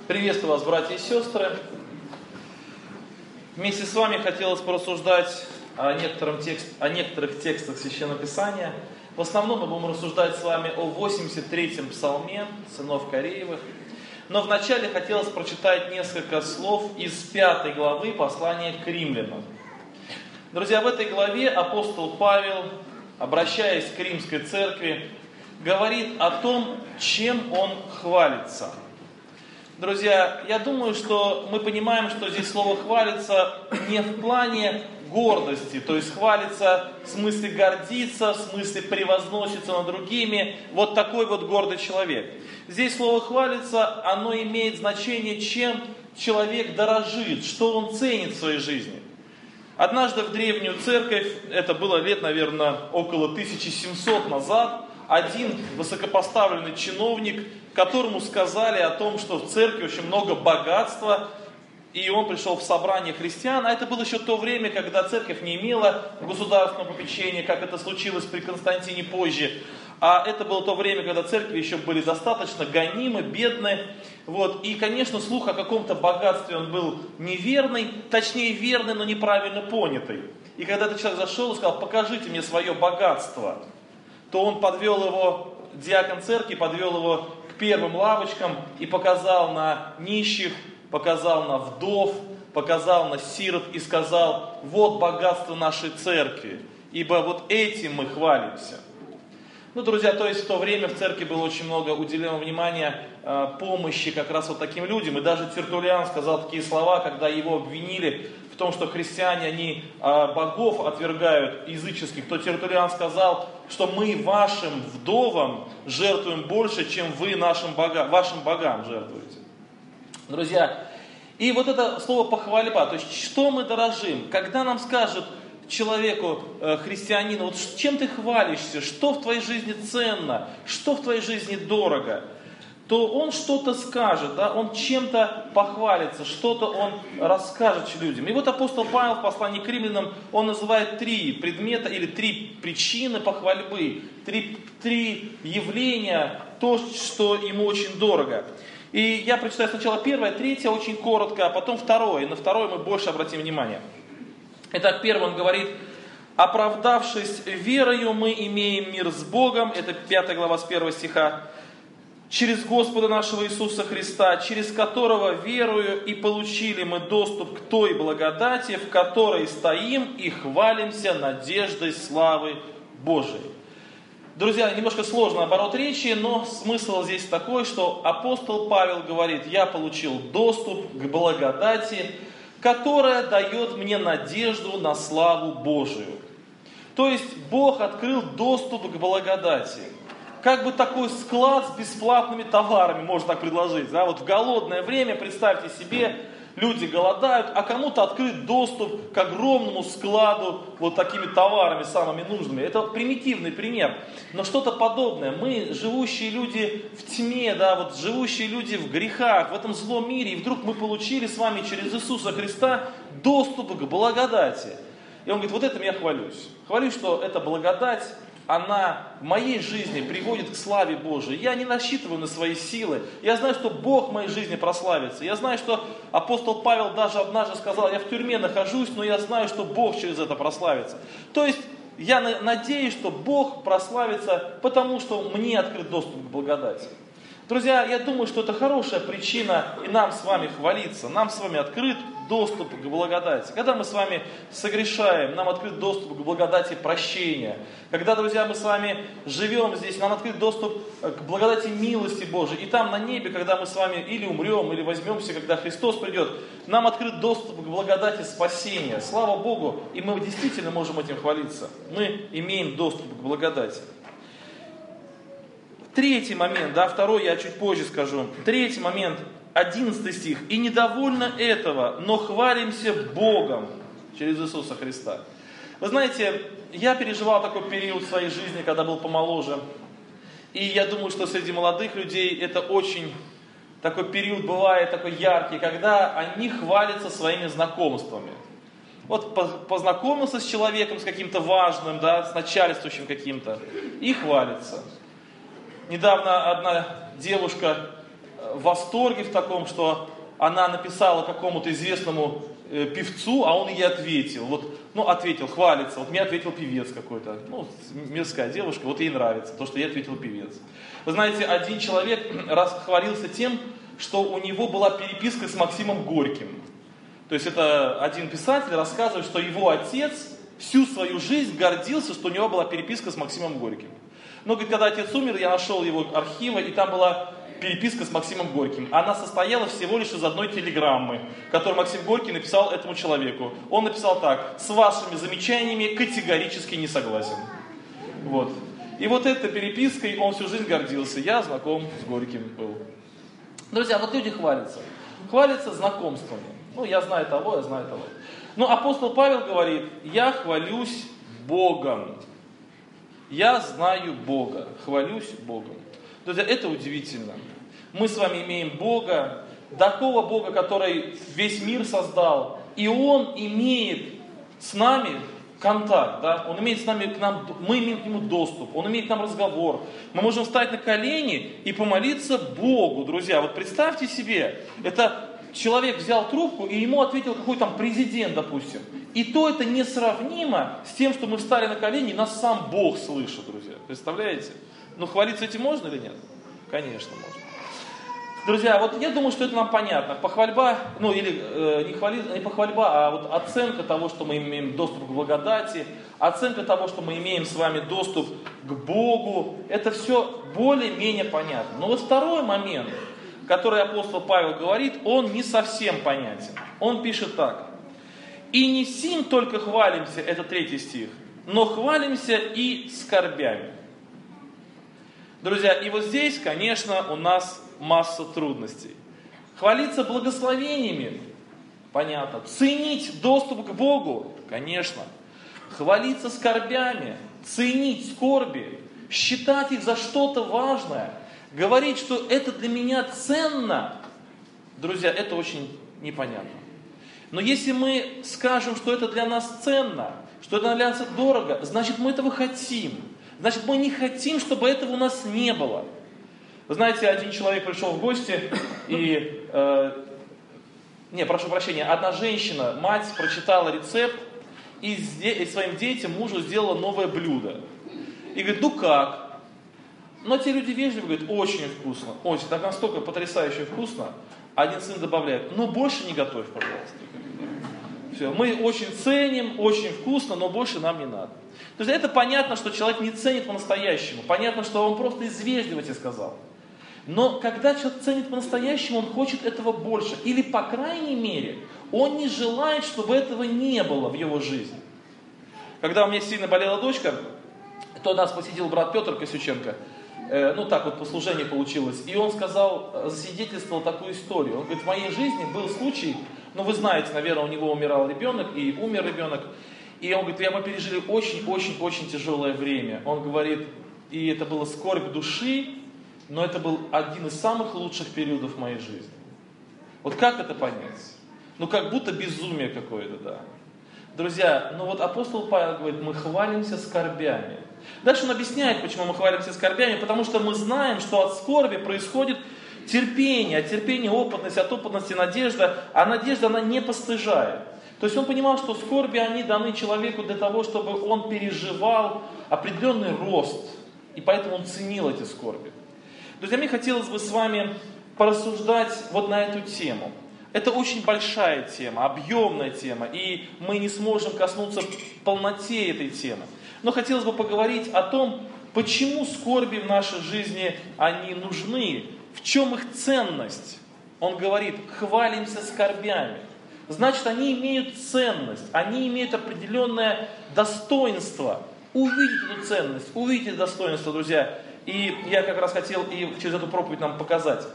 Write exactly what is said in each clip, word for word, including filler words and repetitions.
Приветствую вас, братья и сестры. Вместе с вами хотелось порассуждать о, некотором текст, о некоторых текстах Священного Писания. В основном мы будем рассуждать с вами о восемьдесят третьем псалме сынов Кореевых. Но вначале хотелось прочитать несколько слов из пятой главы послания к римлянам. Друзья, в этой главе апостол Павел, обращаясь к римской церкви, говорит о том, чем он хвалится. Друзья, я думаю, что мы понимаем, что здесь слово «хвалится» не в плане гордости, то есть хвалится в смысле гордиться, в смысле превозноситься над другими, вот такой вот гордый человек. Здесь слово «хвалится», оно имеет значение, чем человек дорожит, что он ценит в своей жизни. Однажды в древнюю церковь, это было лет, наверное, около тысячи семисот назад, один высокопоставленный чиновник, которому сказали о том, что в церкви очень много богатства, и он пришел в собрание христиан, а это было еще то время, когда церковь не имела государственного попечения, как это случилось при Константине позже, а это было то время, когда церкви еще были достаточно гонимы, бедны, вот. И, конечно, слух о каком-то богатстве он был неверный, точнее верный, но неправильно понятый. И когда этот человек зашел и сказал: покажите мне свое богатство, то он подвел его, диакон церкви подвел его к первым лавочкам и показал на нищих, показал на вдов, показал на сирот и сказал: вот богатство нашей церкви, ибо вот этим мы хвалимся. Ну, друзья, то есть в то время в церкви было очень много уделено внимания э, помощи как раз вот таким людям. И даже Тертуллиан сказал такие слова, когда его обвинили в том, что христиане, они э, богов отвергают языческих, то Тертуллиан сказал, что мы вашим вдовам жертвуем больше, чем вы нашим богам, вашим богам жертвуете. Друзья, и вот это слово похвальба, то есть что мы дорожим, когда нам скажут человеку, э, христианину, вот чем ты хвалишься, что в твоей жизни ценно, что в твоей жизни дорого, то он что-то скажет, да, он чем-то похвалится, что-то он расскажет людям. И вот апостол Павел в послании к римлянам, он называет три предмета или три причины похвальбы, три, три явления, то, что ему очень дорого. И я прочитаю сначала первое, третье очень коротко, а потом второе, и на второе мы больше обратим внимание. Итак, первый он говорит: оправдавшись верою, мы имеем мир с Богом, это пятая глава с первого стиха, через Господа нашего Иисуса Христа, через которого верою и получили мы доступ к той благодати, в которой стоим и хвалимся надеждой славы Божией. Друзья, немножко сложный оборот речи, но смысл здесь такой, что апостол Павел говорит: я получил доступ к благодати, которая дает мне надежду на славу Божию. То есть Бог открыл доступ к благодати. Как бы такой склад с бесплатными товарами, можно так предложить. Да? Вот в голодное время, представьте себе, люди голодают, а кому-то открыт доступ к огромному складу вот такими товарами самыми нужными. Это примитивный пример, но что-то подобное. Мы, живущие люди в тьме, да, вот живущие люди в грехах, в этом злом мире, и вдруг мы получили с вами через Иисуса Христа доступ к благодати. И он говорит: вот этим я хвалюсь. Хвалюсь, что эта благодать, она в моей жизни приводит к славе Божией. Я не рассчитываю на свои силы. Я знаю, что Бог в моей жизни прославится. Я знаю, что апостол Павел даже однажды сказал: я в тюрьме нахожусь, но я знаю, что Бог через это прославится. То есть я надеюсь, что Бог прославится, потому что мне открыт доступ к благодати. Друзья, я думаю, что это хорошая причина и нам с вами хвалиться. Нам с вами открыт доступ к благодати. Когда мы с вами согрешаем, нам открыт доступ к благодати прощения. Когда, друзья, мы с вами живем здесь, нам открыт доступ к благодати милости Божией. И там на небе, когда мы с вами или умрем, или возьмемся, когда Христос придет, нам открыт доступ к благодати спасения. Слава Богу, и мы действительно можем этим хвалиться. Мы имеем доступ к благодати. Третий момент, да, второй я чуть позже скажу. Третий момент, одиннадцатый стих. «И недовольно этого, но хвалимся Богом через Иисуса Христа». Вы знаете, я переживал такой период в своей жизни, когда был помоложе. И я думаю, что среди молодых людей это очень такой период бывает, такой яркий, когда они хвалятся своими знакомствами. Вот познакомился с человеком, с каким-то важным, да, с начальствующим каким-то, и хвалится. Недавно одна девушка в восторге в таком, что она написала какому-то известному э, певцу, а он ей ответил. Вот, ну, ответил, хвалится. Вот мне ответил певец какой-то, ну, мирская девушка, вот ей нравится то, что ей ответил певец. Вы знаете, один человек раз хвалился тем, что у него была переписка с Максимом Горьким. То есть это один писатель рассказывает, что его отец всю свою жизнь гордился, что у него была переписка с Максимом Горьким. Но, говорит, когда отец умер, я нашел его архивы, и там была переписка с Максимом Горьким. Она состояла всего лишь из одной телеграммы, которую Максим Горький написал этому человеку. Он написал так: с вашими замечаниями категорически не согласен. Вот. И вот этой перепиской он всю жизнь гордился. Я знаком с Горьким был. Друзья, вот люди хвалятся. Хвалятся знакомствами. Ну, я знаю того, я знаю того. Но апостол Павел говорит: я хвалюсь Богом. Я знаю Бога, хвалюсь Богом. Друзья, это удивительно. Мы с вами имеем Бога, такого Бога, который весь мир создал, и Он имеет с нами контакт, да? Он имеет с нами, к нам, мы имеем к Нему доступ, Он имеет к нам разговор. Мы можем встать на колени и помолиться Богу, друзья. Вот представьте себе, это человек взял трубку, и ему ответил какой-то там президент, допустим. И то это несравнимо с тем, что мы встали на колени, и нас сам Бог слышит, друзья. Представляете? Ну, хвалиться этим можно или нет? Конечно, можно. Друзья, вот я думаю, что это нам понятно. Похвальба, ну или э, не, хвали, не похвальба, а вот оценка того, что мы имеем доступ к благодати, оценка того, что мы имеем с вами доступ к Богу, это все более-менее понятно. Но вот второй момент, который апостол Павел говорит, он не совсем понятен. Он пишет так: «И не сим только хвалимся», это третий стих, «но хвалимся и скорбями». Друзья, и вот здесь, конечно, у нас масса трудностей. Хвалиться благословениями, понятно. Ценить доступ к Богу, конечно. Хвалиться скорбями, ценить скорби, считать их за что-то важное, говорить, что это для меня ценно, друзья, это очень непонятно. Но если мы скажем, что это для нас ценно, что это для нас дорого, значит, мы этого хотим. Значит, мы не хотим, чтобы этого у нас не было. Вы знаете, один человек пришел в гости, и, э, не, прошу прощения, одна женщина, мать, прочитала рецепт, и, и своим детям, мужу сделала новое блюдо. И говорит: ну как? Но те люди вежливо говорят: очень вкусно, очень, так настолько потрясающе вкусно. Один сын добавляет: ну больше не готовь, пожалуйста. Все, мы очень ценим, очень вкусно, но больше нам не надо. То есть это понятно, что человек не ценит по-настоящему. Понятно, что он просто из вежливости сказал. Но когда человек ценит по-настоящему, он хочет этого больше. Или, по крайней мере, он не желает, чтобы этого не было в его жизни. Когда у меня сильно болела дочка, то нас посетил брат Петр Косюченко. Э, ну так вот по служению получилось. И он сказал, засвидетельствовал такую историю. Он говорит: в моей жизни был случай, ну вы знаете, наверное, у него умирал ребенок, и умер ребенок. И он говорит: мы пережили очень-очень-очень тяжелое время. Он говорит, и это была скорбь души, но это был один из самых лучших периодов в моей жизни. Вот как это понять? Ну как будто безумие какое-то, да. Друзья, ну вот апостол Павел говорит: мы хвалимся скорбями. Дальше он объясняет, почему мы хвалимся скорбями, потому что мы знаем, что от скорби происходит терпение, от терпения опытность, от опытности надежда, а надежда, она не постыжает. То есть он понимал, что скорби, они даны человеку для того, чтобы он переживал определенный рост, и поэтому он ценил эти скорби. Друзья, мне хотелось бы с вами порассуждать вот на эту тему. Это очень большая тема, объемная тема, и мы не сможем коснуться в полноте этой темы. Но хотелось бы поговорить о том, почему скорби в нашей жизни, они нужны, в чем их ценность. Он говорит: хвалимся скорбями. Значит, они имеют ценность, они имеют определенное достоинство. Увидеть эту ценность, увидеть это достоинство, друзья. И я как раз хотел и через эту проповедь нам показать.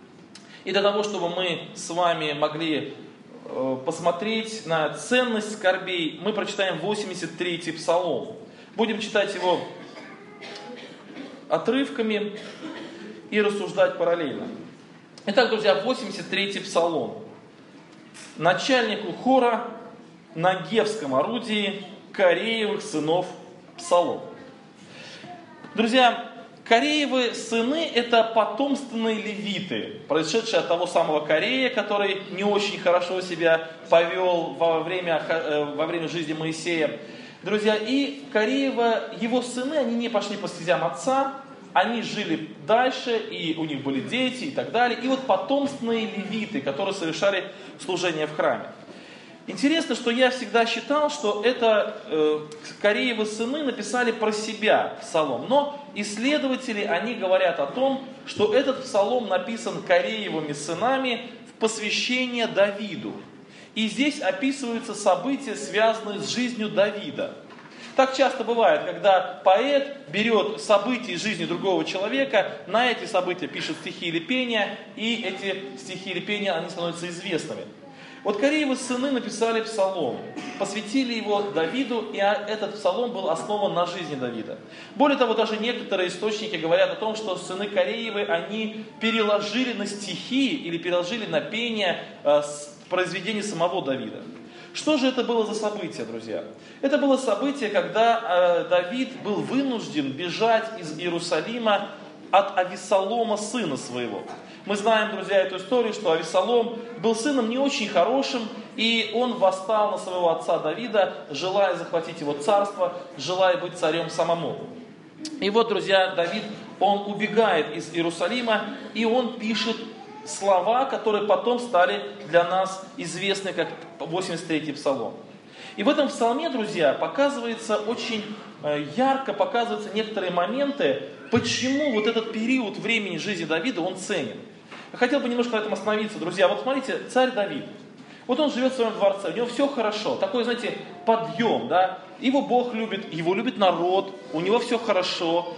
И для того, чтобы мы с вами могли э, посмотреть на ценность скорбей, мы прочитаем восемьдесят третий псалом. Будем читать его отрывками и рассуждать параллельно. Итак, друзья, восемьдесят третий псалом. Начальнику хора на гевском орудии Кореевых сынов псалом. Друзья, Кореевы сыны – это потомственные левиты, происшедшие от того самого Корея, который не очень хорошо себя повел во время, во время жизни Моисея. Друзья, и Кореева, его сыны, они не пошли по стезям отца, они жили дальше, и у них были дети и так далее. И вот потомственные левиты, которые совершали служение в храме. Интересно, что я всегда считал, что это э, Кореевы сыны написали про себя псалом. Но исследователи, они говорят о том, что этот псалом написан Кореевыми сынами в посвящение Давиду. И здесь описываются события, связанные с жизнью Давида. Так часто бывает, когда поэт берет события из жизни другого человека, на эти события пишет стихи или пения, и эти стихи или пения, они становятся известными. Вот Кореевы сыны написали псалом, посвятили его Давиду, и этот псалом был основан на жизни Давида. Более того, даже некоторые источники говорят о том, что сыны Кореевы, они переложили на стихи или переложили на пение произведения самого Давида. Что же это было за событие, друзья? Это было событие, когда Давид был вынужден бежать из Иерусалима от Авессалома, сына своего. Мы знаем, друзья, эту историю, что Авессалом был сыном не очень хорошим, и он восстал на своего отца Давида, желая захватить его царство, желая быть царем самому. И вот, друзья, Давид, он убегает из Иерусалима, и он пишет слова, которые потом стали для нас известны как восемьдесят третий псалом. И в этом псалме, друзья, показывается очень ярко, показываются некоторые моменты, почему вот этот период времени жизни Давида, он ценен. Я хотел бы немножко на этом остановиться, друзья. Вот смотрите, царь Давид. Вот он живет в своем дворце, у него все хорошо. Такой, знаете, подъем, да. Его Бог любит, его любит народ, у него все хорошо.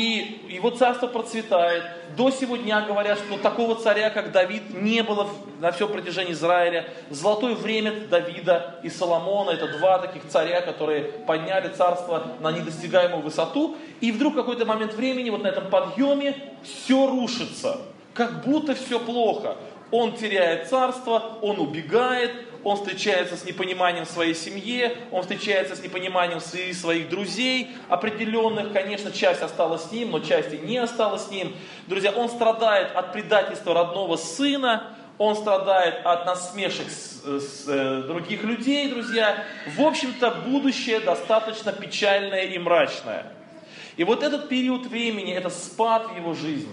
И его царство процветает. До сего дня говорят, что такого царя, как Давид, не было на всем протяжении Израиля. Золотое время Давида и Соломона, это два таких царя, которые подняли царство на недостигаемую высоту. И вдруг в какой-то момент времени, вот на этом подъеме, все рушится. Как будто все плохо. Он теряет царство, он убегает, он встречается с непониманием в своей семье, он встречается с непониманием среди своих друзей, определенных, конечно, часть осталась с ним, но часть и не осталась с ним. Друзья, он страдает от предательства родного сына, он страдает от насмешек с, с, с других людей, друзья. В общем-то, будущее достаточно печальное и мрачное. И вот этот период времени, это спад в его жизни.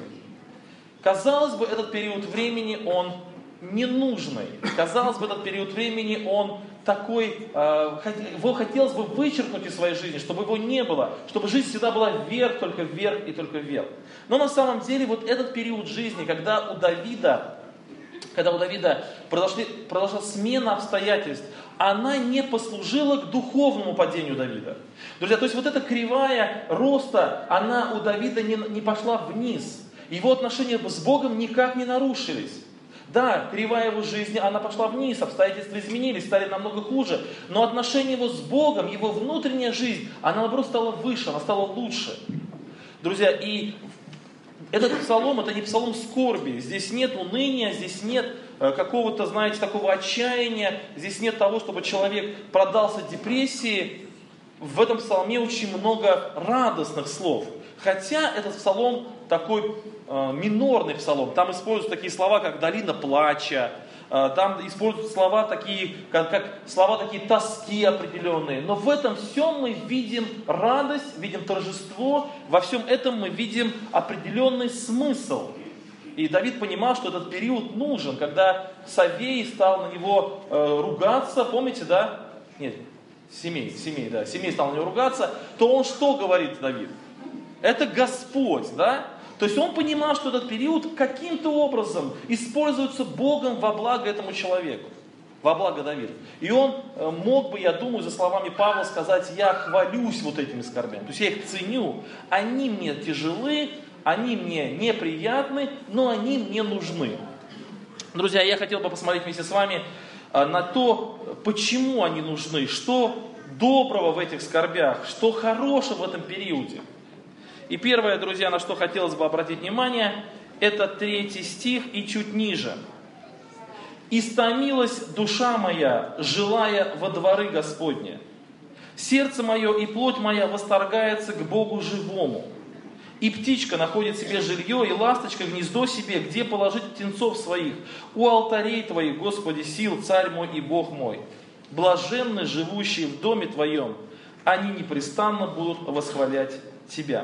Казалось бы, этот период времени, он ненужный. Казалось бы, этот период времени, он такой, э, его хотелось бы вычеркнуть из своей жизни, чтобы его не было, чтобы жизнь всегда была вверх, только вверх и только вверх. Но на самом деле, вот этот период жизни, когда у Давида, когда у Давида произошли, произошла смена обстоятельств, она не послужила к духовному падению Давида. Друзья, то есть вот эта кривая роста, она у Давида не, не пошла вниз. Его отношения с Богом никак не нарушились. Да, кривая его жизни, она пошла вниз, обстоятельства изменились, стали намного хуже. Но отношения его с Богом, его внутренняя жизнь, она наоборот стала выше, она стала лучше. Друзья, и этот псалом, это не псалом скорби. Здесь нет уныния, здесь нет какого-то, знаете, такого отчаяния. Здесь нет того, чтобы человек продался депрессии. В этом псалме очень много радостных слов. Хотя этот псалом такой э, минорный псалом. Там используются такие слова, как «долина плача», э, там используются слова такие, как, как слова такие тоски определенные. Но в этом всем мы видим радость, видим торжество, во всем этом мы видим определенный смысл. И Давид понимал, что этот период нужен, когда Савей стал на него э, ругаться, помните, да? Нет, Семей, Семей, да, Семей стал на него ругаться, то он что говорит, Давид? Это Господь, да? То есть он понимал, что этот период каким-то образом используется Богом во благо этому человеку, во благо Давида. И он мог бы, я думаю, за словами Павла сказать: я хвалюсь вот этими скорбями, то есть я их ценю, они мне тяжелы, они мне неприятны, но они мне нужны. Друзья, я хотел бы посмотреть вместе с вами на то, почему они нужны, что доброго в этих скорбях, что хорошего в этом периоде. И первое, друзья, на что хотелось бы обратить внимание, это третий стих и чуть ниже. «Истомилась душа моя, желая во дворы Господне. Сердце мое и плоть моя восторгается к Богу живому. И птичка находит себе жилье, и ласточка гнездо себе, где положить птенцов своих. У алтарей твоих, Господи, сил, Царь мой и Бог мой. Блаженны живущие в доме твоем, они непрестанно будут восхвалять тебя.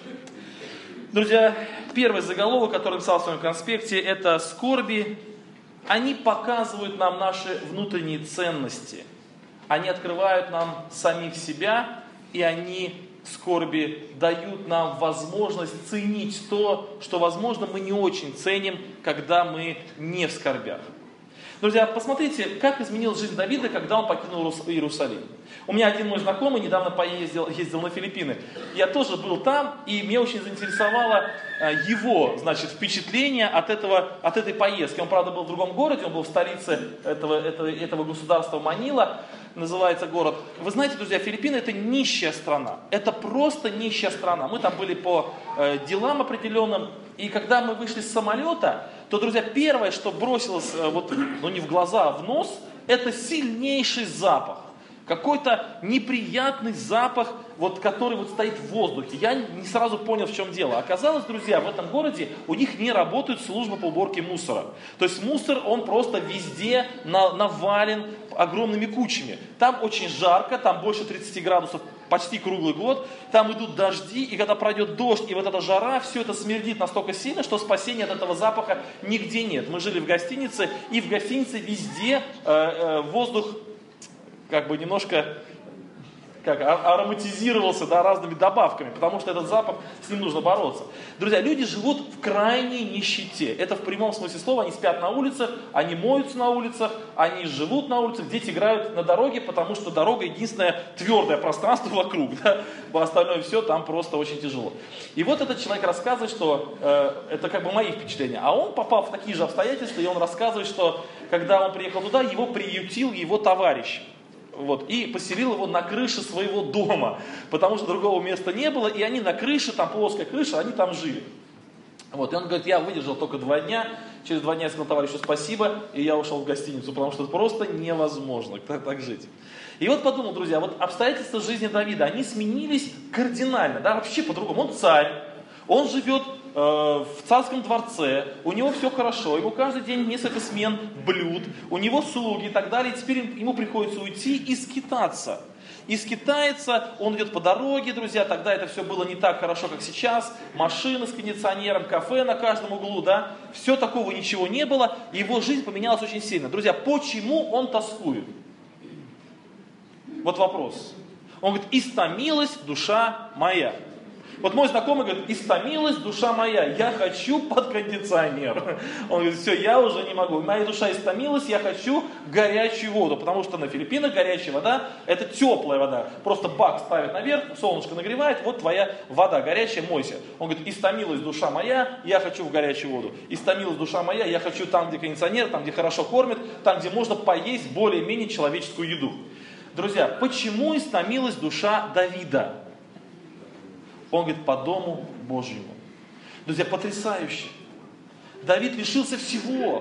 Друзья, первый заголовок, который написал в своем конспекте, это скорби. Они показывают нам наши внутренние ценности. Они открывают нам самих себя, и они, скорби, дают нам возможность ценить то, что, возможно, мы не очень ценим, когда мы не в скорбях. Друзья, посмотрите, как изменилась жизнь Давида, когда он покинул Иерусалим. У меня один мой знакомый недавно поездил ездил на Филиппины. Я тоже был там, и меня очень заинтересовало его, значит, впечатление от, этого, от этой поездки. Он, правда, был в другом городе, он был в столице этого, этого, этого государства Манила, называется город. Вы знаете, друзья, Филиппины это нищая страна. Это просто нищая страна. Мы там были по э, делам определенным, и когда мы вышли с самолета, то, друзья, первое, что бросилось, э, вот, ну не в глаза, а в нос, это сильнейший запах. Какой-то неприятный запах, вот, который вот стоит в воздухе. Я не сразу понял, в чем дело. Оказалось, друзья, в этом городе у них не работает служба по уборке мусора. То есть мусор, он просто везде навален огромными кучами. Там очень жарко, там больше тридцати градусов почти круглый год. Там идут дожди, и когда пройдет дождь, и вот эта жара, все это смердит настолько сильно, что спасения от этого запаха нигде нет. Мы жили в гостинице, и в гостинице везде э, э, воздух как бы немножко как, ароматизировался, да, разными добавками, потому что этот запах, с ним нужно бороться. Друзья, люди живут в крайней нищете. Это в прямом смысле слова, они спят на улицах, они моются на улицах, они живут на улицах, дети играют на дороге, потому что дорога единственное твердое пространство вокруг, да, остальное все там просто очень тяжело. И вот этот человек рассказывает, что э, это как бы мои впечатления, а он попал в такие же обстоятельства, и он рассказывает, что когда он приехал туда, его приютил его товарищ. Вот, и поселил его на крыше своего дома, потому что другого места не было, и они на крыше, там плоская крыша, они там жили. Вот, и он говорит, я выдержал только два дня, через два дня я сказал товарищу спасибо, и я ушел в гостиницу, потому что это просто невозможно так, так жить. И вот подумал, друзья, вот обстоятельства жизни Давида, они сменились кардинально, да, вообще по-другому. Он царь, он живет э, в царском дворце, у него все хорошо, ему каждый день несколько смен блюд, у него слуги и так далее, и теперь ему приходится уйти и скитаться. И скитается, он идет по дороге, друзья, тогда это все было не так хорошо, как сейчас, машины с кондиционером, кафе на каждом углу, да, все такого ничего не было, и его жизнь поменялась очень сильно. Друзья, почему он тоскует? Вот вопрос. Он говорит, истомилась душа моя. Вот мой знакомый говорит, истомилась душа моя, я хочу под кондиционер. Он говорит, все, я уже не могу. Моя душа истомилась, я хочу горячую воду. Потому что на Филиппинах горячая вода, это теплая вода. Просто бак ставят наверх, солнышко нагревает, вот твоя вода горячая, мойся. Он говорит, истомилась душа моя, я хочу в горячую воду. Истомилась душа моя, я хочу там, где кондиционер, там, где хорошо кормят, там, где можно поесть более-менее человеческую еду. Друзья, почему истомилась душа Давида? Он говорит, по дому Божьему. Друзья, потрясающе. Давид лишился всего.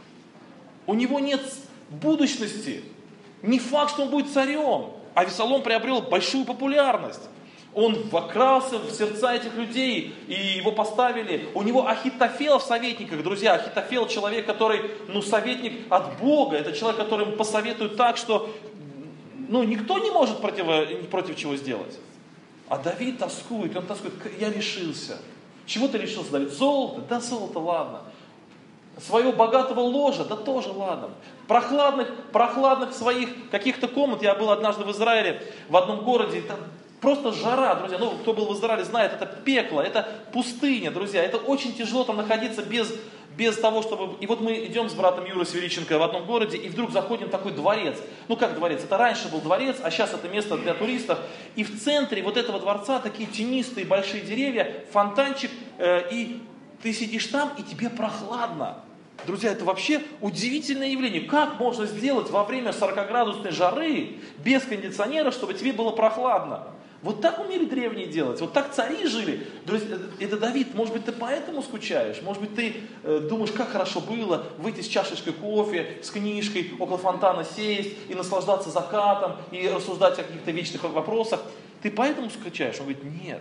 У него нет будущности. Не факт, что он будет царем. А Авесолом приобрел большую популярность. Он вокрался в сердца этих людей, и его поставили. У него Ахитофел в советниках, друзья. Ахитофел человек, который, ну, советник от Бога. Это человек, который ему посоветует так, что, ну, никто не может против, против чего сделать. А Давид тоскует, он тоскует, я лишился. Чего ты лишился, Давид? Золото? Да золото, ладно. Своего богатого ложа? Да тоже ладно. Прохладных, прохладных своих каких-то комнат. Я был однажды в Израиле, в одном городе, там просто жара, друзья. Ну, кто был в Израиле, знает, это пекло, это пустыня, друзья. Это очень тяжело там находиться без... Без того, чтобы... И вот мы идем с братом Юрой Свериченко в одном городе, и вдруг заходим в такой дворец. Ну как дворец? Это раньше был дворец, а сейчас это место для туристов. И в центре вот этого дворца такие тенистые большие деревья, фонтанчик, э, и ты сидишь там, и тебе прохладно. Друзья, это вообще удивительное явление. Как можно сделать во время сорокаградусной жары без кондиционера, чтобы тебе было прохладно? Вот так умели древние делать, вот так цари жили. Друзья, это Давид, может быть, ты поэтому скучаешь? Может быть, ты э, думаешь, как хорошо было выйти с чашечкой кофе, с книжкой, около фонтана сесть и наслаждаться закатом, и рассуждать о каких-то вечных вопросах. Ты поэтому скучаешь? Он говорит, нет.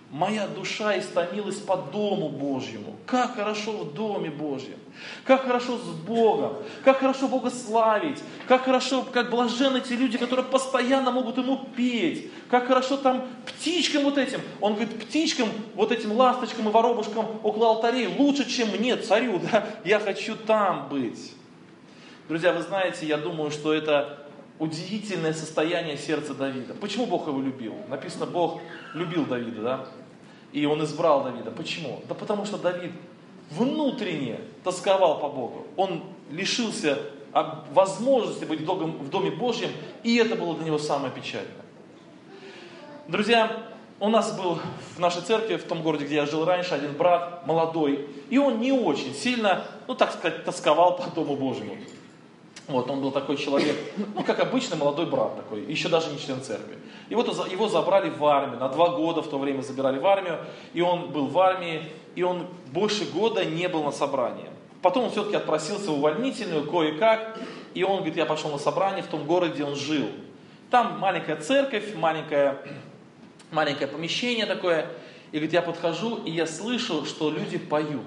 моя душа истомилась по Дому Божьему. Как хорошо в Доме Божьем. Как хорошо с Богом. Как хорошо Бога славить. Как хорошо, как блаженны те люди, которые постоянно могут Ему петь. Как хорошо там птичкам вот этим. Он говорит, птичкам, вот этим ласточкам и воробушкам около алтарей лучше, чем мне, царю. Да? Я хочу там быть. Друзья, вы знаете, я думаю, что это удивительное состояние сердца Давида. Почему Бог его любил? Написано, Бог любил Давида, да? И Он избрал Давида. Почему? Да потому что Давид внутренне тосковал по Богу. Он лишился возможности быть в Доме Божьем, и это было для него самое печальное. Друзья, у нас был в нашей церкви, в том городе, где я жил раньше, один брат молодой, и он не очень сильно, ну так сказать, тосковал по Дому Божьему. Вот, он был такой человек, ну, как обычный молодой брат такой, еще даже не член церкви. И вот его забрали в армию, на два года в то время забирали в армию, и он был в армии, и он больше года не был на собрании. Потом он все-таки отпросился в увольнительную, кое-как, и он говорит, я пошел на собрание в том городе, где он жил. Там маленькая церковь, маленькое, маленькое помещение такое, и говорит, я подхожу, и я слышу, что люди поют.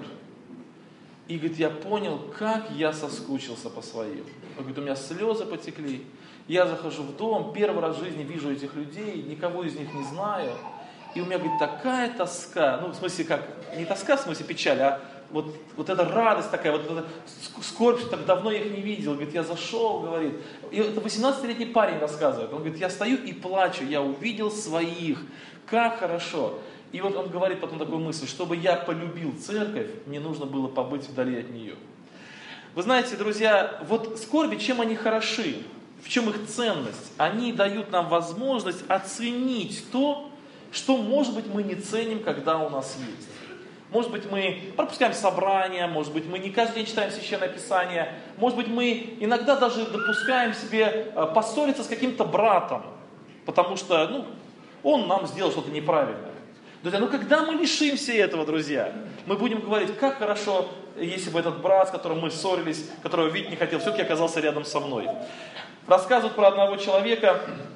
И говорит, я понял, как я соскучился по своим. Он говорит, у меня слезы потекли. Я захожу в дом, первый раз в жизни вижу этих людей, никого из них не знаю. И у меня, говорит, такая тоска, ну, в смысле, как, не тоска, в смысле печаль, а вот, вот эта радость такая, вот эта скорбь, что так давно я их не видел. Говорит, я зашел, говорит. И это восемнадцатилетний парень рассказывает. Он говорит, я стою и плачу, я увидел своих. Как хорошо. И вот он говорит потом такую мысль, чтобы я полюбил церковь, мне нужно было побыть вдали от нее. Вы знаете, друзья, вот скорби, чем они хороши, в чем их ценность? Они дают нам возможность оценить то, что, может быть, мы не ценим, когда у нас есть. Может быть, мы пропускаем собрания, может быть, мы не каждый день читаем Священное Писание, может быть, мы иногда даже допускаем себе поссориться с каким-то братом, потому что, ну, он нам сделал что-то неправильное. Друзья, ну когда мы лишимся этого, друзья, мы будем говорить, как хорошо, если бы этот брат, с которым мы ссорились, которого видеть не хотел, все-таки оказался рядом со мной. Рассказывают про одного человека,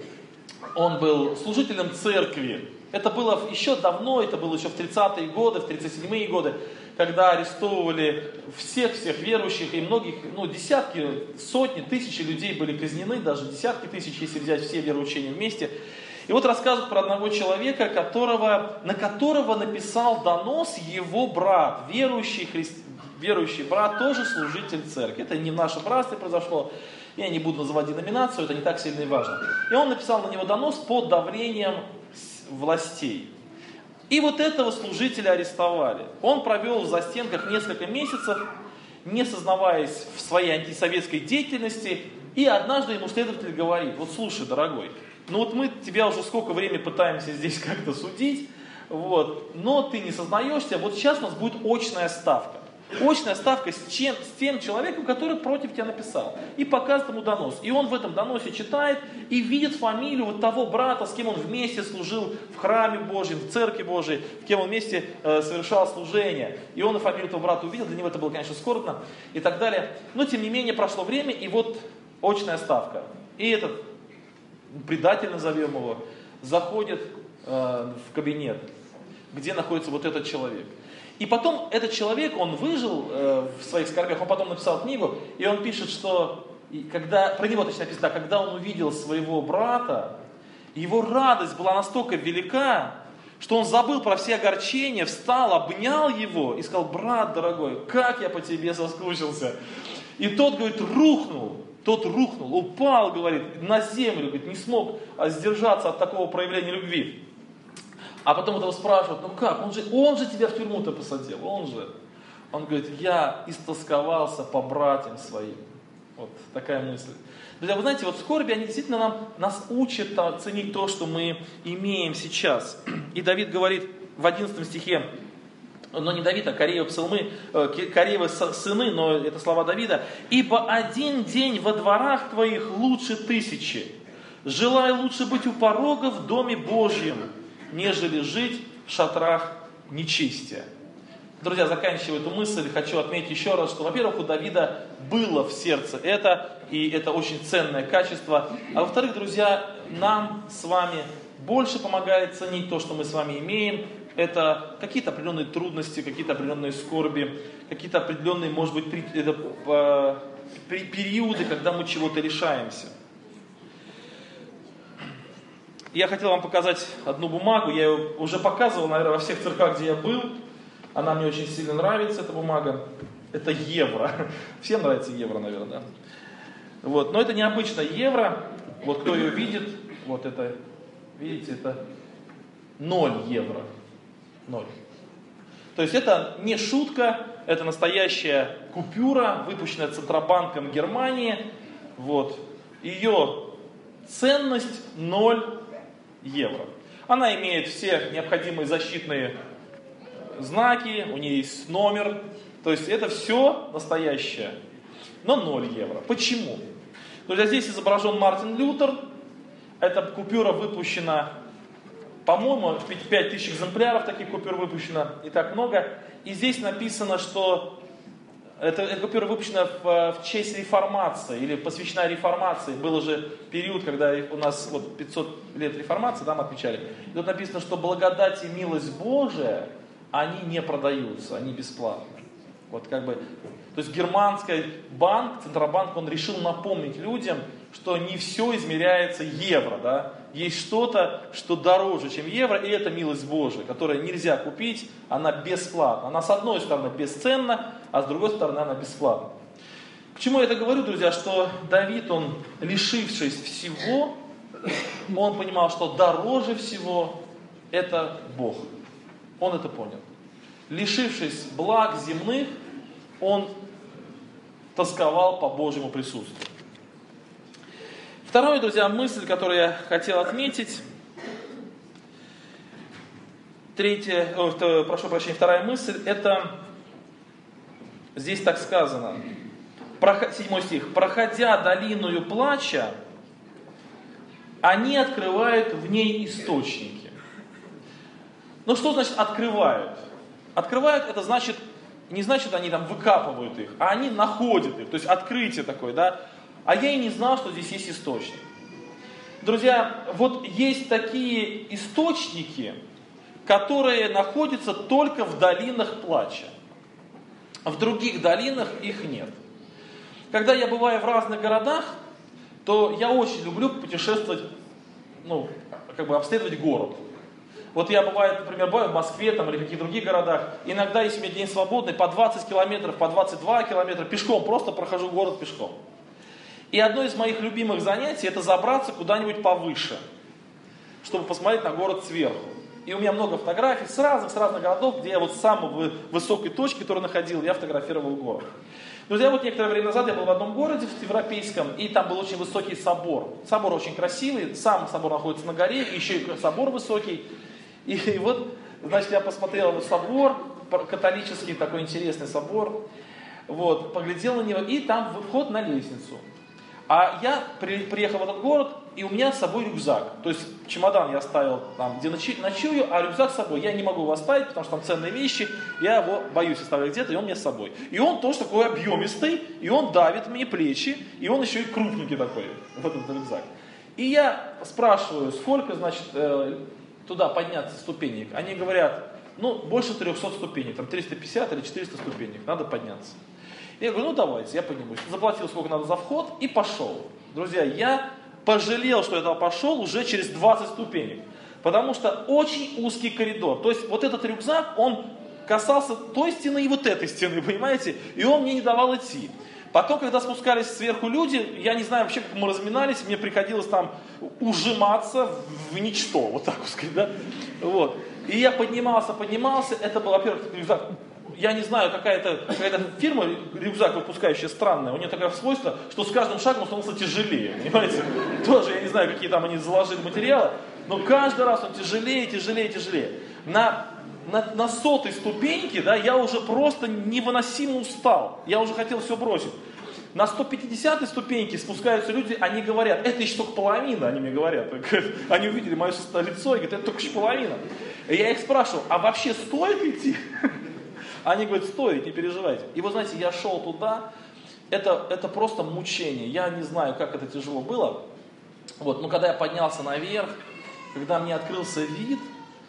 он был служителем церкви. Это было еще давно, это было еще в тридцатые годы, в тридцать седьмые годы, когда арестовывали всех-всех верующих, и многих, ну, десятки, сотни, тысячи людей были казнены, даже десятки тысяч, если взять все вероучения вместе. И вот рассказывают про одного человека, которого, на которого написал донос его брат, верующий, христи... верующий брат, тоже служитель церкви. Это не в нашем братстве произошло, я не буду называть деноминацию, это не так сильно и важно. И он написал на него донос под давлением властей. И вот этого служителя арестовали. Он провел в застенках несколько месяцев, не сознаваясь в своей антисоветской деятельности, и однажды ему следователь говорит, вот слушай, дорогой, ну вот мы тебя уже сколько времени пытаемся здесь как-то судить, вот, но ты не сознаешься, вот сейчас у нас будет очная ставка. Очная ставка с, чем, с тем человеком, который против тебя написал. И показывает ему донос. И он в этом доносе читает и видит фамилию вот того брата, с кем он вместе служил в храме Божьем, в церкви Божией, с кем он вместе э, совершал служение. И он и фамилию этого брата увидел, для него это было, конечно, скорбно и так далее. Но, тем не менее, прошло время, и вот очная ставка. И этот предатель, назовем его, заходит э, в кабинет, где находится вот этот человек. И потом этот человек, он выжил э, в своих скорбях, он потом написал книгу, и он пишет, что, когда, про него точно написано, когда он увидел своего брата, его радость была настолько велика, что он забыл про все огорчения, встал, обнял его и сказал, брат дорогой, как я по тебе соскучился. И тот, говорит, рухнул, тот рухнул, упал, говорит, на землю, говорит, не смог сдержаться от такого проявления любви. А потом этого спрашивают, ну как, он же, он же тебя в тюрьму-то посадил, он же. Он говорит, я истосковался по братьям своим. Вот такая мысль. Друзья, вы знаете, вот скорби, они действительно нам, нас учат ценить то, что мы имеем сейчас. И Давид говорит в одиннадцатом стихе, но не Давид, а Кореевы псалмы, Кореевы сыны, но это слова Давида. «Ибо один день во дворах твоих лучше тысячи. Желай лучше быть у порога в доме Божьем, нежели жить в шатрах нечестия». Друзья, заканчивая эту мысль, хочу отметить еще раз, что, во-первых, у Давида было в сердце это, и это очень ценное качество. А во-вторых, друзья, нам с вами больше помогает ценить то, что мы с вами имеем, это какие-то определенные трудности, какие-то определенные скорби, какие-то определенные, может быть, при, это, по, при, периоды, когда мы чего-то лишаемся. Я хотел вам показать одну бумагу, я ее уже показывал, наверное, во всех церквах, где я был. Она мне очень сильно нравится, эта бумага. Это евро. Всем нравится евро, наверное, да? Вот. Но это необычно евро. Вот кто ее видит, вот это, видите, это ноль евро. Ноль. То есть это не шутка, это настоящая купюра, выпущенная Центробанком Германии. Вот. Ее ценность ноль евро. Она имеет все необходимые защитные знаки, у нее есть номер. То есть это все настоящее, но ноль евро. Почему? Друзья, здесь изображен Мартин Лютер. Эта купюра выпущена, по-моему, пять тысяч экземпляров таких купюр выпущено, не так много. И здесь написано, что эта, эта купюра выпущена в, в честь реформации, или посвящена реформации. Был уже период, когда у нас вот пятьсот лет реформации, да, мы отмечали. И тут написано, что благодать и милость Божия, они не продаются, они бесплатны. Вот как бы, то есть германский банк, Центробанк, он решил напомнить людям, что не все измеряется евро, да? Есть что-то, что дороже, чем евро, и это милость Божия, которую нельзя купить, она бесплатна. Она с одной стороны бесценна, а с другой стороны она бесплатна. К чему я это говорю, друзья, что Давид, он, лишившись всего, он понимал, что дороже всего это Бог. Он это понял. Лишившись благ земных, он тосковал по Божьему присутствию. Вторая, друзья, мысль, которую я хотел отметить. Третья, о, прошу прощения, вторая мысль, это здесь так сказано. Седьмой стих. «Проходя долиною плача, они открывают в ней источники». Ну что значит открывают? Открывают, это значит, не значит, они там выкапывают их, а они находят их, то есть открытие такое, да. А я и не знал, что здесь есть источник. Друзья, вот есть такие источники, которые находятся только в долинах плача. В других долинах их нет. Когда я бываю в разных городах, то я очень люблю путешествовать, ну, как бы обследовать город. Вот я бываю, например, бываю в Москве там, или в каких-то других городах. Иногда, если у меня день свободный, по двадцать километров, по двадцать два километра пешком, просто прохожу город пешком. И одно из моих любимых занятий, это забраться куда-нибудь повыше, чтобы посмотреть на город сверху. И у меня много фотографий с разных, с разных городов, где я вот с самой высокой точки, которую находил, я фотографировал город. Друзья, вот некоторое время назад я был в одном городе, в европейском, и там был очень высокий собор. Собор очень красивый, сам собор находится на горе, и еще и собор высокий. И, и вот, значит, я посмотрел на собор, католический такой интересный собор, вот, поглядел на него, и там вход на лестницу. А я при, приехал в этот город, и у меня с собой рюкзак. То есть чемодан я оставил там, где ночи, ночую, а рюкзак с собой. Я не могу его оставить, потому что там ценные вещи, я его боюсь оставлять где-то, и он мне с собой. И он тоже такой объемистый, и он давит мне плечи, и он еще и крупненький такой, вот этот рюкзак. И я спрашиваю, сколько, значит, туда подняться ступенек. Они говорят, ну, больше трехсот ступенек, там триста пятьдесят или четыреста ступенек, надо подняться. Я говорю, ну давайте, я поднимусь. Заплатил сколько надо за вход и пошел. Друзья, я пожалел, что я пошел уже через двадцать ступенек. Потому что очень узкий коридор. То есть вот этот рюкзак, он касался той стены и вот этой стены, понимаете? И он мне не давал идти. Потом, когда спускались сверху люди, я не знаю вообще, как мы разминались, мне приходилось там ужиматься в ничто, вот так вот сказать, да? Вот. И я поднимался, поднимался, это был, во-первых, рюкзак. Я не знаю, какая-то какая фирма, рюкзак выпускающая, странная, у нее такое свойство, что с каждым шагом он становился тяжелее, понимаете? Тоже я не знаю, какие там они заложили материалы, но каждый раз он тяжелее, тяжелее, тяжелее. На, на, на сотой ступеньке, да, я уже просто невыносимо устал, я уже хотел все бросить. На сто пятидесятой ступеньке спускаются люди, они говорят, это еще только половина, они мне говорят. Они увидели мое лицо и говорят, это только еще половина. И я их спрашивал, а вообще стоит идти? Они говорят, стоит, не переживайте. И вы знаете, я шел туда, это, это просто мучение. Я не знаю, как это тяжело было. Вот, но когда я поднялся наверх, когда мне открылся вид,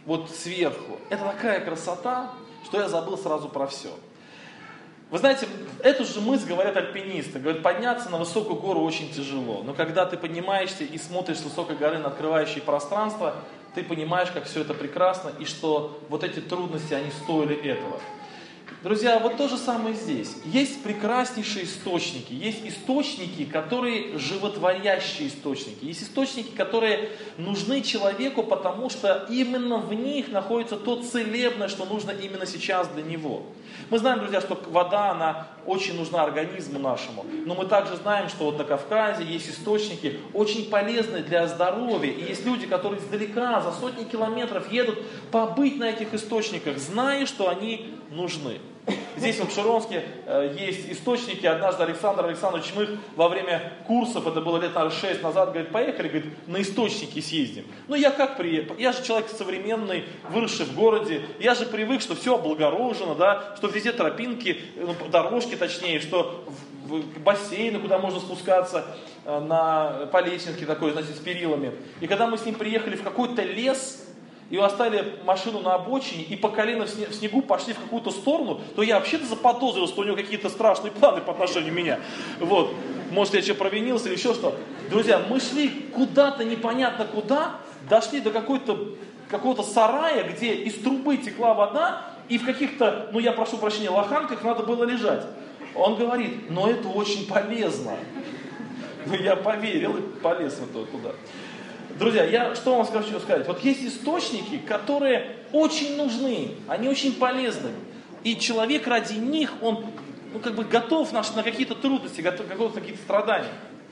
вот сверху. Это такая красота, что я забыл сразу про все. Вы знаете, эту же мысль говорят альпинисты. Говорят, подняться на высокую гору очень тяжело. Но когда ты поднимаешься и смотришь с высокой горы на открывающее пространство, ты понимаешь, как все это прекрасно, и что вот эти трудности, они стоили этого. Друзья, вот то же самое здесь. Есть прекраснейшие источники, есть источники, которые животворящие источники, есть источники, которые нужны человеку, потому что именно в них находится то целебное, что нужно именно сейчас для него. Мы знаем, друзья, что вода, она очень нужна организму нашему, но мы также знаем, что вот на Кавказе есть источники очень полезные для здоровья, и есть люди, которые издалека, за сотни километров едут побыть на этих источниках, зная, что они нужны. Здесь вот в Широнске э, есть источники. Однажды Александр Александрович, мы во время курсов, это было лет, наверное, шесть назад, говорит, поехали, говорит, на источники съездим. Ну я как приехал? Я же человек современный, выросший в городе, я же привык, что все облагорожено, да, что везде тропинки, ну, дорожки точнее, что в, в бассейны, куда можно спускаться э, на, по лесенке такой, значит, с перилами. И когда мы с ним приехали в какой-то лес, и оставили машину на обочине, и по колено в снегу пошли в какую-то сторону, то я вообще-то заподозрил, что у него какие-то страшные планы по отношению к меня. Вот. Может, я что, провинился или еще что. Друзья, мы шли куда-то непонятно куда, дошли до какой-то, какого-то сарая, где из трубы текла вода, и в каких-то, ну я прошу прощения, лоханках надо было лежать. Он говорит, но это очень полезно. Ну я поверил и полез в это туда. Друзья, я что вам хочу сказать? Вот есть источники, которые очень нужны, они очень полезны. И человек ради них, он ну, как бы готов на, на какие-то трудности, готов, готов на какие-то страдания.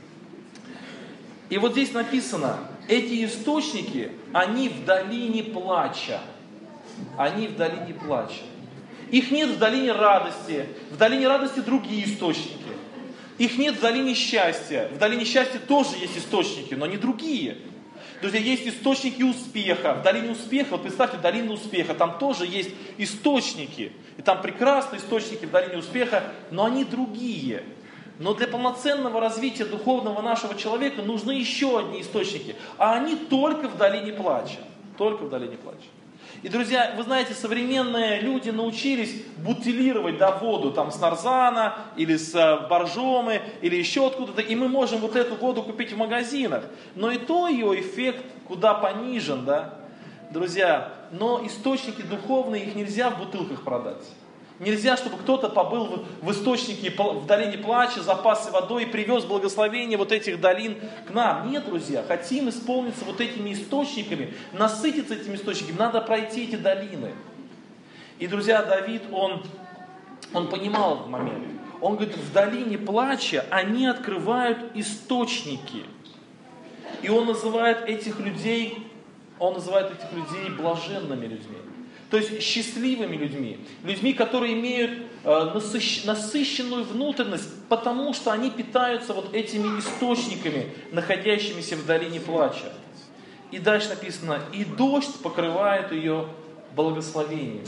И вот здесь написано, эти источники, они в долине плача. Они в долине плача. Их нет в долине радости. В долине радости другие источники. Их нет в долине счастья. В долине счастья тоже есть источники, но не другие. Друзья, есть источники успеха. В долине успеха, вот представьте, долина успеха, там тоже есть источники. И там прекрасные источники в долине успеха, но они другие. Но для полноценного развития духовного нашего человека нужны еще одни источники. А они только в долине плача. Только в долине плача. И, друзья, вы знаете, современные люди научились бутилировать да, воду там, с нарзана, или с боржомы, или еще откуда-то, и мы можем вот эту воду купить в магазинах. Но и то ее эффект куда понижен, да, друзья. Но источники духовные, их нельзя в бутылках продать. Нельзя, чтобы кто-то побыл в, в источнике, в долине плача, запасся водой и привез благословение вот этих долин к нам. Нет, друзья, хотим исполниться вот этими источниками, насытиться этими источниками, надо пройти эти долины. И, друзья, Давид, он, он понимал этот момент. Он говорит, в долине плача они открывают источники. И он называет этих людей, он называет этих людей блаженными людьми. То есть счастливыми людьми, людьми, которые имеют э, насыщ, насыщенную внутренность, потому что они питаются вот этими источниками, находящимися в долине плача. И дальше написано, и дождь покрывает ее благословением.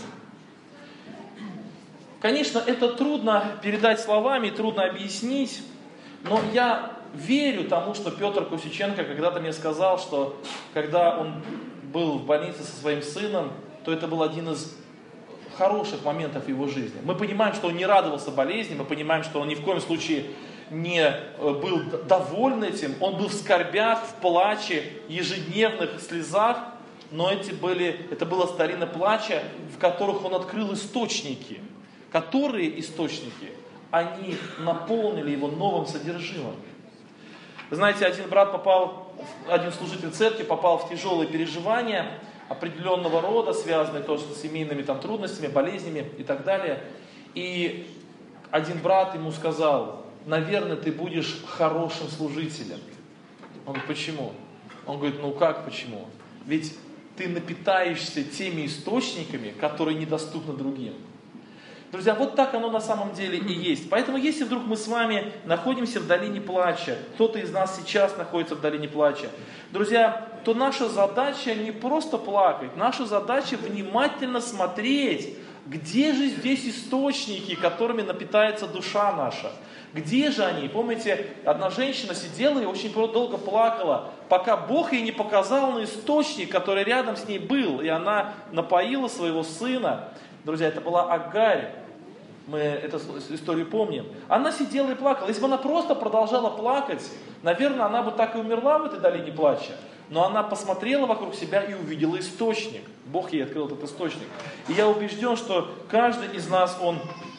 Конечно, это трудно передать словами, трудно объяснить, но я верю тому, что Петр Кусиченко когда-то мне сказал, что когда он был в больнице со своим сыном, то это был один из хороших моментов его жизни. Мы понимаем, что он не радовался болезни, мы понимаем, что он ни в коем случае не был доволен этим, он был в скорбях, в плаче, ежедневных слезах, но эти были, это была долина плача, в которых он открыл источники, которые источники, они наполнили его новым содержимым. Знаете, один брат попал, один служитель церкви попал в тяжелые переживания, определенного рода, связанные тоже с семейными там, трудностями, болезнями и так далее. И один брат ему сказал, наверное, ты будешь хорошим служителем. Он говорит, почему? Он говорит, ну как почему? Ведь ты напитаешься теми источниками, которые недоступны другим. Друзья, вот так оно на самом деле и есть. Поэтому, если вдруг мы с вами находимся в долине плача, кто-то из нас сейчас находится в долине плача, друзья, то наша задача не просто плакать, наша задача внимательно смотреть, Где же здесь источники, которыми напитается душа наша? Где же они? Помните, одна женщина сидела и очень долго плакала, пока Бог ей не показал на источник, который рядом с ней был, и она напоила своего сына. Друзья, это была Агарь. Мы эту историю помним. Она сидела и плакала. Если бы она просто продолжала плакать, наверное, она бы так и умерла в этой долине плача. Но она посмотрела вокруг себя и увидела источник. Бог ей открыл этот источник. И я убежден, что каждый из нас, он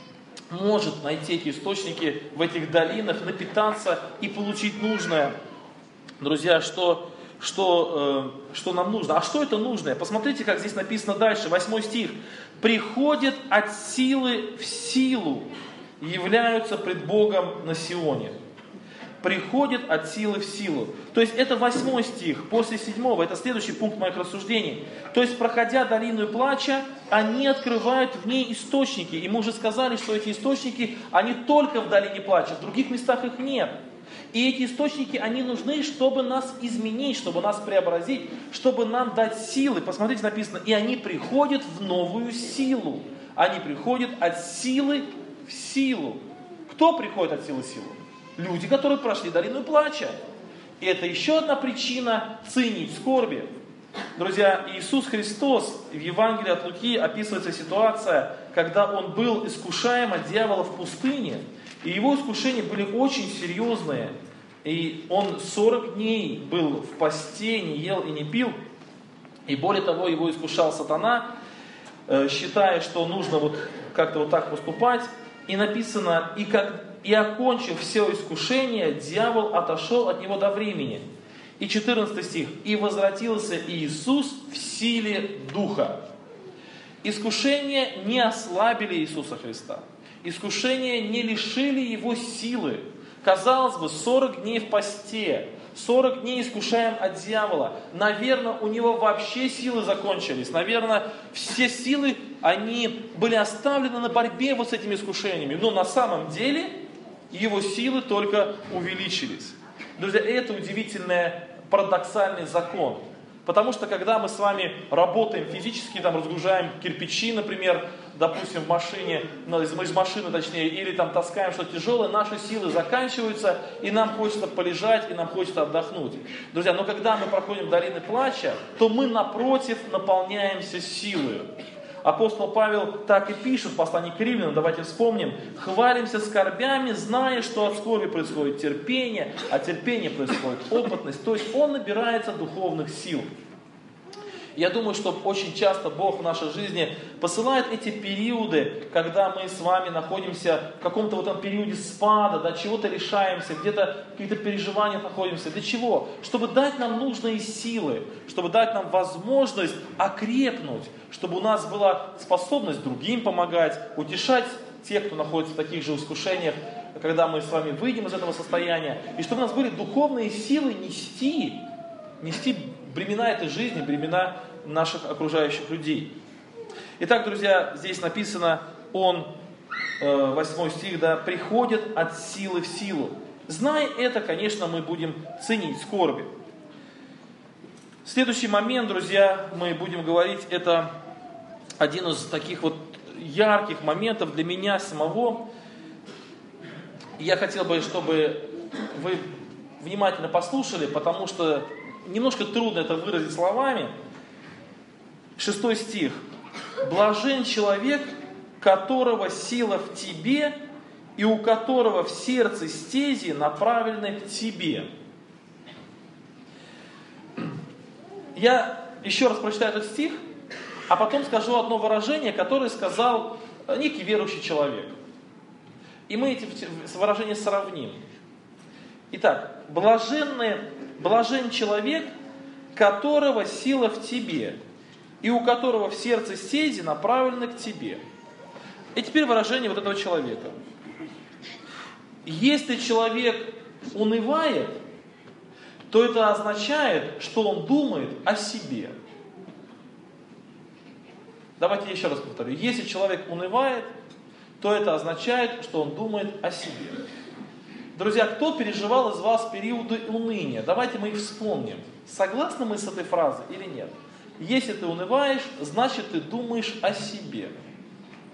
может найти эти источники в этих долинах, напитаться и получить нужное. Друзья, что, что, э, что нам нужно? А что это нужное? Посмотрите, как здесь написано дальше, восьмой стих. «Приходят от силы в силу, являются пред Богом на Сионе». Приходят от силы в силу. То есть это восьмой стих, после седьмого, это следующий пункт моих рассуждений. То есть, проходя долину плача, они открывают в ней источники. И мы уже сказали, что эти источники, они только в долине плача, в других местах их нет. И эти источники, они нужны, чтобы нас изменить, чтобы нас преобразить, чтобы нам дать силы. Посмотрите, написано, и они приходят в новую силу. Они приходят от силы в силу. Кто приходит от силы в силу? Люди, которые прошли долину плача. И это еще одна причина ценить скорби. Друзья, Иисус Христос, в Евангелии от Луки описывается ситуация, когда Он был искушаем от дьявола в пустыне. И Его искушения были очень серьезные. И Он сорок дней был в посте, не ел и не пил. И более того, Его искушал сатана, считая, что нужно вот как-то вот так поступать. И написано, и, как, и окончив все искушение, дьявол отошел от него до времени. И четырнадцатый стих. И возвратился Иисус в силе Духа. Искушения не ослабили Иисуса Христа. Искушения не лишили Его силы. Казалось бы, сорок дней в посте, сорок дней искушаем от дьявола. Наверное, у него вообще силы закончились. Наверное, все силы, они были оставлены на борьбе вот с этими искушениями. Но на самом деле его силы только увеличились. Друзья, это удивительный парадоксальный закон. Потому что когда мы с вами работаем физически, там разгружаем кирпичи, например, допустим, в машине, ну, из машины точнее, или там таскаем что-то тяжелое, наши силы заканчиваются, и нам хочется полежать, и нам хочется отдохнуть. Друзья, но когда мы проходим долины плача, то мы напротив наполняемся силой. Апостол Павел так и пишет в послании к Римлянам, давайте вспомним: «Хвалимся скорбями, зная, что от скорби происходит терпение, а терпение происходит опытность». То есть он набирается духовных сил. Я думаю, что очень часто Бог в нашей жизни посылает эти периоды, когда мы с вами находимся в каком-то вот этом периоде спада, да, чего-то решаемся, где-то в каких-то переживаниях находимся. Для чего? Чтобы дать нам нужные силы, чтобы дать нам возможность окрепнуть, чтобы у нас была способность другим помогать, утешать тех, кто находится в таких же искушениях, когда мы с вами выйдем из этого состояния, и чтобы у нас были духовные силы нести, нести бремена этой жизни, бремена наших окружающих людей. Итак, друзья, здесь написано, он, восьмой стих, да, приходит от силы в силу. Зная это, конечно, мы будем ценить скорби. Следующий момент, друзья, мы будем говорить, это один из таких вот ярких моментов для меня самого. Я хотел бы, чтобы вы внимательно послушали, потому что немножко трудно это выразить словами. Шестой стих. «Блажен человек, которого сила в тебе, и у которого в сердце стези направлены к тебе». Я еще раз прочитаю этот стих, а потом скажу одно выражение, которое сказал некий верующий человек. И мы эти выражения сравним. Итак, блаженный, блажен человек, которого сила в тебе, и у которого в сердце стези направлены к тебе. И теперь выражение вот этого человека. Если человек унывает, то это означает, что он думает о себе. Давайте я еще раз повторю. Если человек унывает, то это означает, что он думает о себе. Друзья, кто переживал из вас периоды уныния? Давайте мы их вспомним. Согласны мы с этой фразой или нет? Если ты унываешь, значит ты думаешь о себе.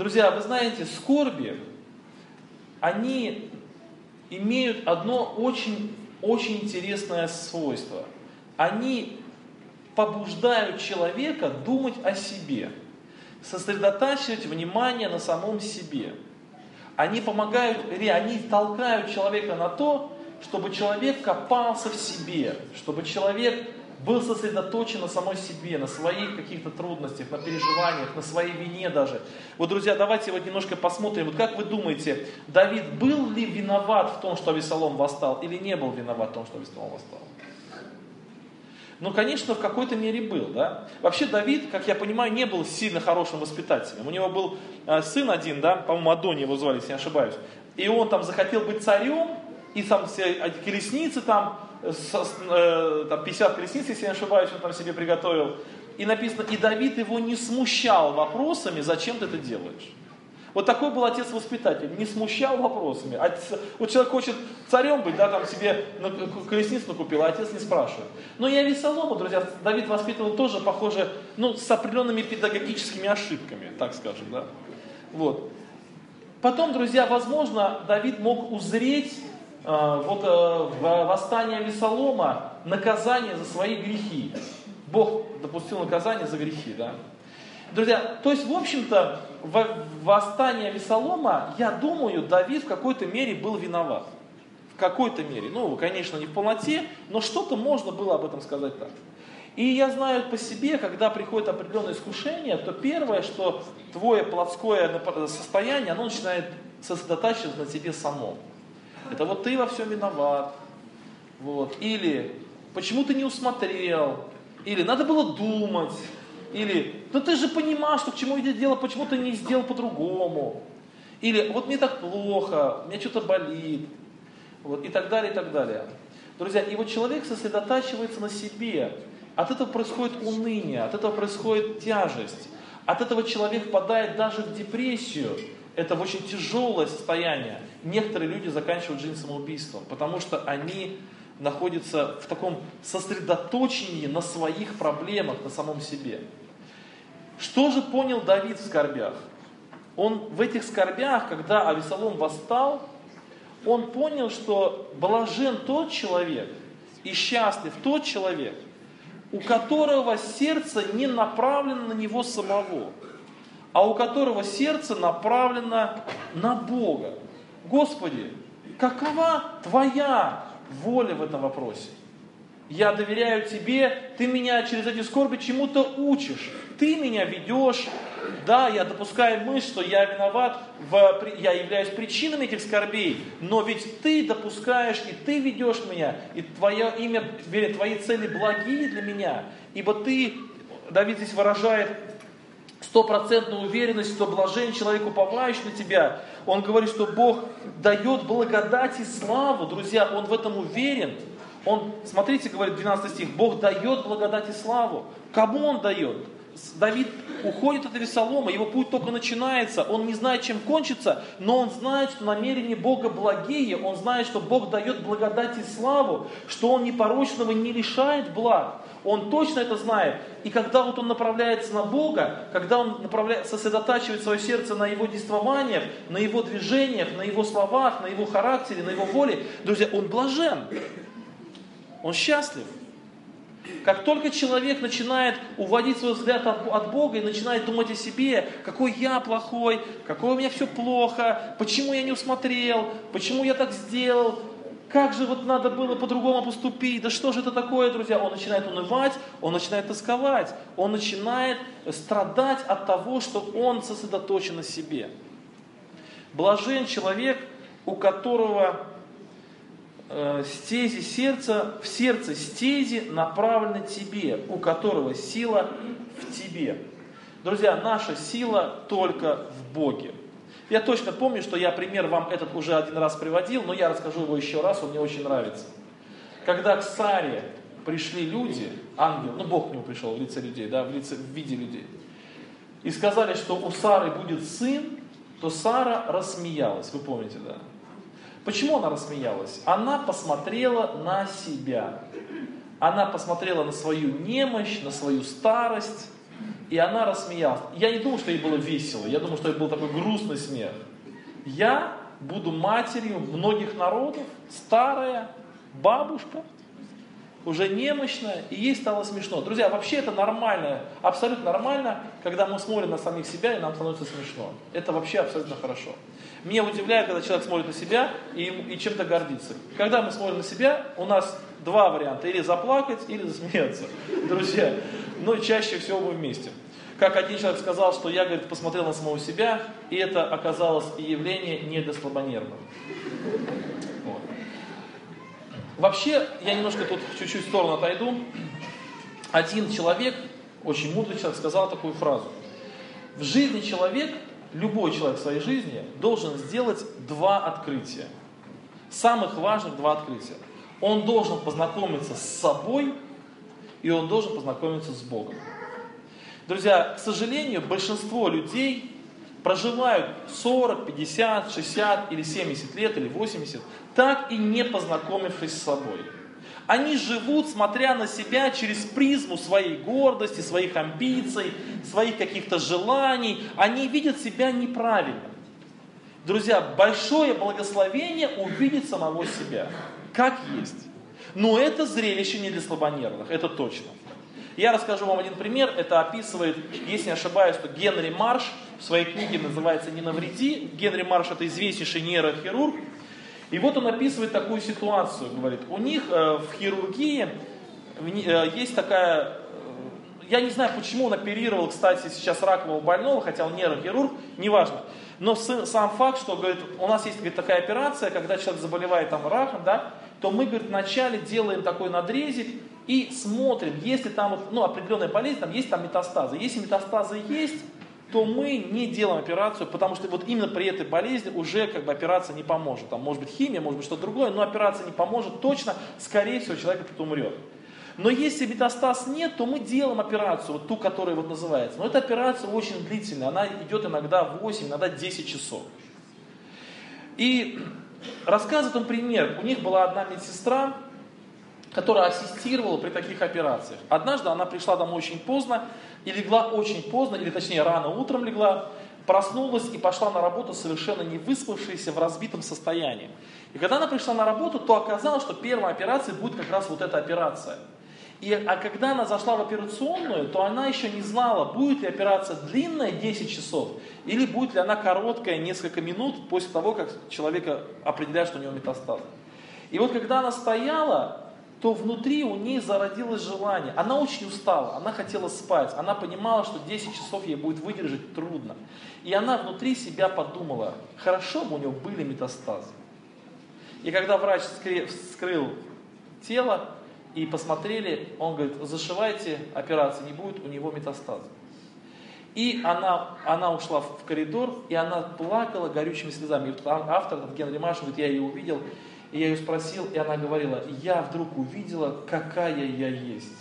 Друзья, вы знаете, скорби, они имеют одно очень, очень интересное свойство. Они побуждают человека думать о себе, сосредотачивать внимание на самом себе. Они помогают, они толкают человека на то, чтобы человек копался в себе, чтобы человек был сосредоточен на самой себе, на своих каких-то трудностях, на переживаниях, на своей вине даже. Вот, друзья, давайте вот немножко посмотрим. Вот как вы думаете, Давид был ли виноват в том, что Авессалом восстал, или не был виноват в том, что Авессалом восстал? Ну, конечно, в какой-то мере был, да. Вообще Давид, как я понимаю, не был сильно хорошим воспитателем. У него был э, сын один, да, по-моему, Адони его звали, если не ошибаюсь. И он там захотел быть царем, и там все колесницы там, со, э, там пятьдесят колесниц, если я не ошибаюсь, он там себе приготовил. И написано, и Давид его не смущал вопросами, зачем ты это делаешь. Вот такой был отец-воспитатель, не смущал вопросами. Вот человек хочет царем быть, да, там себе колесницу накупил, а отец не спрашивает. Но и Авессалома, друзья, Давид воспитывал тоже, похоже, ну, с определенными педагогическими ошибками, так скажем, да. Вот. Потом, друзья, возможно, Давид мог узреть э, вот, э, в восстании Авессалома наказание за свои грехи. Бог допустил наказание за грехи, да. Друзья, то есть, в общем-то, в восстании Авессалома, я думаю, Давид в какой-то мере был виноват. В какой-то мере. Ну, конечно, не в полноте, но что-то можно было об этом сказать так. И я знаю по себе, когда приходит определенное искушение, то первое, что твое плотское состояние, оно начинает сосредотачиваться на тебе самом. Это вот ты во всем виноват. Вот. Или почему ты не усмотрел. Или надо было думать. Или, ну ты же понимал, что к чему идет дело, почему ты не сделал по-другому. Или, вот мне так плохо, у меня что-то болит. Вот, и так далее, и так далее. Друзья, и вот человек сосредотачивается на себе. От этого происходит уныние, от этого происходит тяжесть. От этого человек впадает даже в депрессию. Это очень тяжелое состояние. Некоторые люди заканчивают жизнь самоубийством, потому что они находятся в таком сосредоточении на своих проблемах, на самом себе. Что же понял Давид в скорбях? Он в этих скорбях, когда Авессалом восстал, он понял, что блажен тот человек и счастлив тот человек, у которого сердце не направлено на него самого, а у которого сердце направлено на Бога. Господи, какова Твоя воля в этом вопросе? Я доверяю Тебе, Ты меня через эти скорби чему-то учишь, Ты меня ведешь. Да, я допускаю мысль, что я виноват, в, я являюсь причиной этих скорбей, но ведь Ты допускаешь, и Ты ведешь меня, и Твое имя, Твои цели благие для меня, ибо Ты, Давид здесь выражает стопроцентную уверенность, что блажен человек, уповающий на Тебя. Он говорит, что Бог дает благодать и славу. Друзья, он в этом уверен. Он, смотрите, говорит двенадцатый стих, Бог дает благодать и славу. Кому Он дает? Давид уходит от Авессалома, его путь только начинается, он не знает, чем кончится, но он знает, что намерения Бога благие, он знает, что Бог дает благодать и славу, что Он непорочного не лишает благ. Он точно это знает. И когда вот он направляется на Бога, когда он направляет, сосредотачивает свое сердце на Его действованиях, на Его движениях, на Его словах, на Его характере, на Его воле, друзья, он блажен. Он счастлив. Как только человек начинает уводить свой взгляд от, от Бога и начинает думать о себе, какой я плохой, какое у меня все плохо, почему я не усмотрел, почему я так сделал, как же вот надо было по-другому поступить, да что же это такое, друзья, он начинает унывать, он начинает тосковать, он начинает страдать от того, что он сосредоточен на себе. Блажен человек, у которого стези сердца, в сердце стези направлены тебе, у которого сила в тебе. Друзья, наша сила только в Боге. Я точно помню, что я пример вам этот уже один раз приводил, но я расскажу его еще раз, он мне очень нравится. Когда к Саре пришли люди, ангел, ну Бог к нему пришел в лице людей, да, в, лице, в виде людей, и сказали, что у Сары будет сын, то Сара рассмеялась, вы помните, да? Почему она рассмеялась? Она посмотрела на себя. Она посмотрела на свою немощь, на свою старость И она рассмеялась. Я не думаю, что ей было весело, я думаю, что это был такой грустный смех. Я буду матерью многих народов, старая бабушка, уже немощная, и ей стало смешно. Друзья, вообще это нормально, абсолютно нормально, когда мы смотрим на самих себя, и нам становится смешно. Это вообще абсолютно хорошо. Меня удивляет, когда человек смотрит на себя и, и чем-то гордится. Когда мы смотрим на себя, у нас два варианта: или заплакать, или засмеяться. Друзья, но чаще всего мы вместе. Как один человек сказал, что я, говорит, посмотрел на самого себя, и это оказалось явление не для слабонервных. Вот. Вообще, я немножко тут чуть-чуть в сторону отойду. Один человек, очень мудрый человек, сказал такую фразу. В жизни человек, любой человек в своей жизни, должен сделать два открытия. Самых важных два открытия. Он должен познакомиться с собой, и он должен познакомиться с Богом. Друзья, к сожалению, большинство людей проживают сорок, пятьдесят, шестьдесят или семьдесят лет, или восемьдесят, так и не познакомившись с собой. Они живут, смотря на себя через призму своей гордости, своих амбиций, своих каких-то желаний. Они видят себя неправильно. Друзья, большое благословение увидеть самого себя, как есть. Но это зрелище не для слабонервных, это точно. Я расскажу вам один пример, это описывает, если не ошибаюсь, что Генри Марш в своей книге называется «Не навреди». Генри Марш — это известнейший нейрохирург. И вот он описывает такую ситуацию, говорит, у них э, в хирургии э, есть такая, э, я не знаю, почему он оперировал, кстати, сейчас ракового больного, хотя он нейрохирург, неважно. Но с, сам факт, что, говорит, у нас есть, говорит, такая операция, когда человек заболевает там раком, да, то мы, говорит, вначале делаем такой надрезик и смотрим, если там вот, ну, определенная болезнь, там есть там метастазы. Если метастазы есть, то мы не делаем операцию, потому что вот именно при этой болезни уже как бы операция не поможет. Там может быть химия, может быть что-то другое, но операция не поможет точно, скорее всего человек тут умрет. Но если метастаз нет, то мы делаем операцию, вот ту, которая вот называется. Но эта операция очень длительная, она идет иногда восемь, иногда десять часов. И рассказывает он пример. У них была одна медсестра, которая ассистировала при таких операциях. Однажды она пришла домой очень поздно и легла очень поздно, или точнее рано утром легла, проснулась и пошла на работу совершенно не выспавшаяся, в разбитом состоянии. И когда она пришла на работу, то оказалось, что первой операцией будет как раз вот эта операция. И, а когда она зашла в операционную, то она еще не знала, будет ли операция длинная десять часов, или будет ли она короткая несколько минут после того, как человека определяют, что у него метастаз. И вот когда она стояла, то внутри у нее зародилось желание. Она очень устала, она хотела спать, она понимала, что десять часов ей будет выдержать трудно. И она внутри себя подумала, хорошо бы у него были метастазы. И когда врач вскрыл тело и посмотрели, он говорит, зашивайте операцию, не будет у него метастаза. И она, она ушла в коридор, и она плакала горючими слезами. И вот автор, Генри Марш, говорит, я ее увидел, и я ее спросил, и она говорила, я вдруг увидела, какая я есть.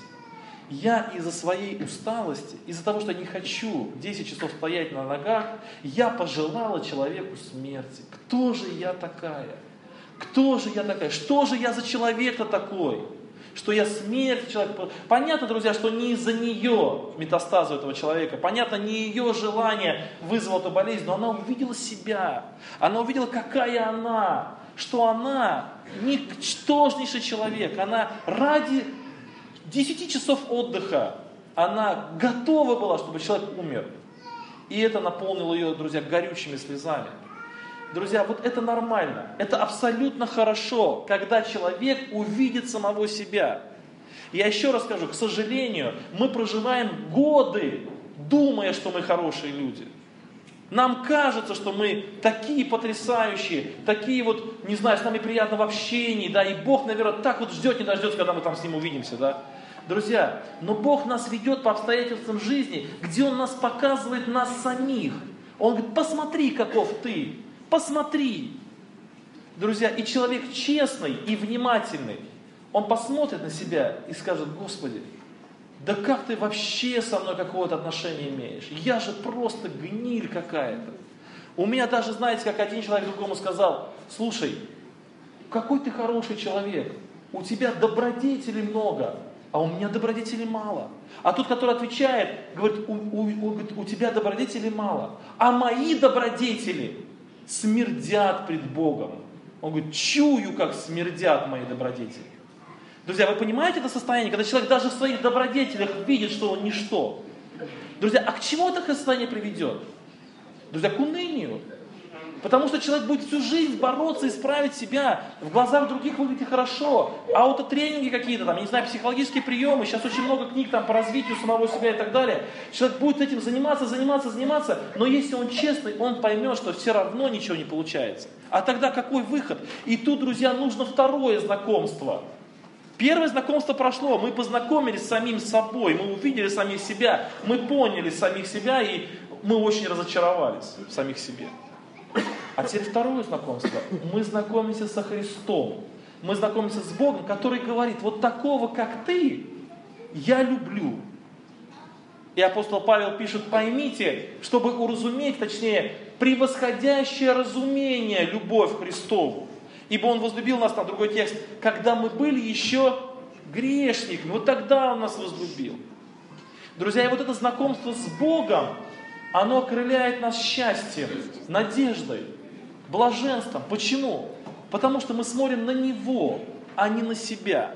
Я из-за своей усталости, из-за того, что не хочу десять часов стоять на ногах, я пожелала человеку смерти. Кто же я такая? Кто же я такая? Что же я за человек-то такой? Что я смерть человека. Понятно, друзья, что не из-за нее метастазы этого человека. Понятно, не ее желание вызвало эту болезнь, но она увидела себя. Она увидела, какая она. Что она ничтожнейший человек. Она ради десяти часов отдыха, она готова была, чтобы человек умер. И это наполнило ее, друзья, горючими слезами. Друзья, вот это нормально, это абсолютно хорошо, когда человек увидит самого себя. Я еще раз скажу, к сожалению, мы проживаем годы, думая, что мы хорошие люди. Нам кажется, что мы такие потрясающие, такие вот, не знаю, с нами приятно в общении, да, и Бог, наверное, так вот ждет, не дождется, когда мы там с Ним увидимся, да. Друзья, но Бог нас ведет по обстоятельствам жизни, где Он нас показывает нас самих. Он говорит, посмотри, каков ты. Посмотри, друзья, и человек честный и внимательный, он посмотрит на себя и скажет, Господи, да как ты вообще со мной какое-то отношение имеешь? Я же просто гниль какая-то. У меня даже, знаете, как один человек другому сказал, слушай, какой ты хороший человек, у тебя добродетелей много, а у меня добродетелей мало. А тот, который отвечает, говорит, у, у, у, у тебя добродетелей мало, а мои добродетели смердят пред Богом. Он говорит, чую, как смердят мои добродетели. Друзья, вы понимаете это состояние, когда человек даже в своих добродетелях видит, что он ничто? Друзья, а к чему это состояние приведет? Друзья, к унынию. Потому что человек будет всю жизнь бороться, исправить себя, в глазах других выглядеть хорошо. Аутотренинги какие-то, там, я не знаю, психологические приемы, сейчас очень много книг там, по развитию самого себя и так далее. Человек будет этим заниматься, заниматься, заниматься, но если он честный, он поймет, что все равно ничего не получается. А тогда какой выход? И тут, друзья, нужно второе знакомство. Первое знакомство прошло, мы познакомились с самим собой, мы увидели самих себя, мы поняли самих себя, и мы очень разочаровались в самих себе. А теперь второе знакомство. Мы знакомимся со Христом. Мы знакомимся с Богом, который говорит, вот такого, как ты, я люблю. И апостол Павел пишет, поймите, чтобы уразуметь, точнее, превосходящее разумение любовь Христову. Ибо Он возлюбил нас, на другой текст, когда мы были еще грешниками. Вот тогда Он нас возлюбил. Друзья, и вот это знакомство с Богом, оно окрыляет нас счастьем, надеждой, блаженством. Почему? Потому что мы смотрим на Него, а не на себя.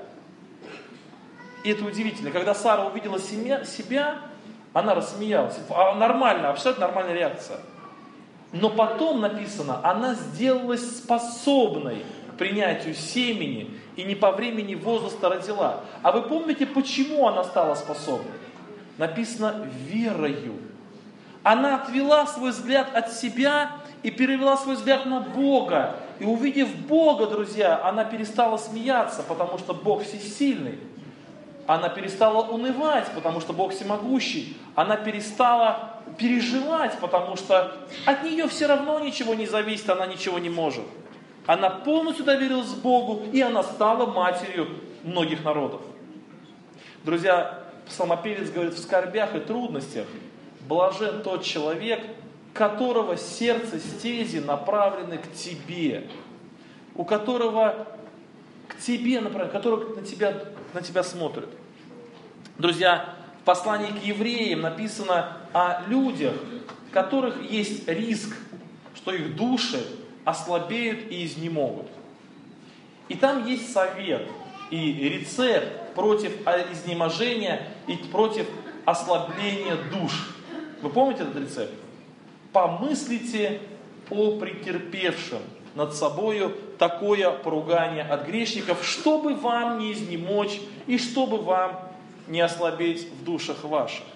И это удивительно. Когда Сара увидела себя, она рассмеялась. Нормально, абсолютно нормальная реакция. Но потом написано, она сделалась способной к принятию семени и не по времени возраста родила. А вы помните, почему она стала способной? Написано верою. Она отвела свой взгляд от себя и перевела свой взгляд на Бога. И увидев Бога, друзья, она перестала смеяться, потому что Бог всесильный. Она перестала унывать, потому что Бог всемогущий. Она перестала переживать, потому что от нее все равно ничего не зависит, она ничего не может. Она полностью доверилась Богу, и она стала матерью многих народов. Друзья, псалмопевец говорит, в скорбях и трудностях блажен тот человек, которого сердце стези направлены к тебе, у которого к тебе направлено, который на тебя, на тебя смотрит. Друзья, в послании к евреям написано о людях, в которых есть риск, что их души ослабеют и изнемогут. И там есть совет и рецепт против изнеможения и против ослабления душ. Вы помните этот рецепт? Помыслите о претерпевшем над собою такое поругание от грешников, чтобы вам не изнемочь и чтобы вам не ослабеть в душах ваших.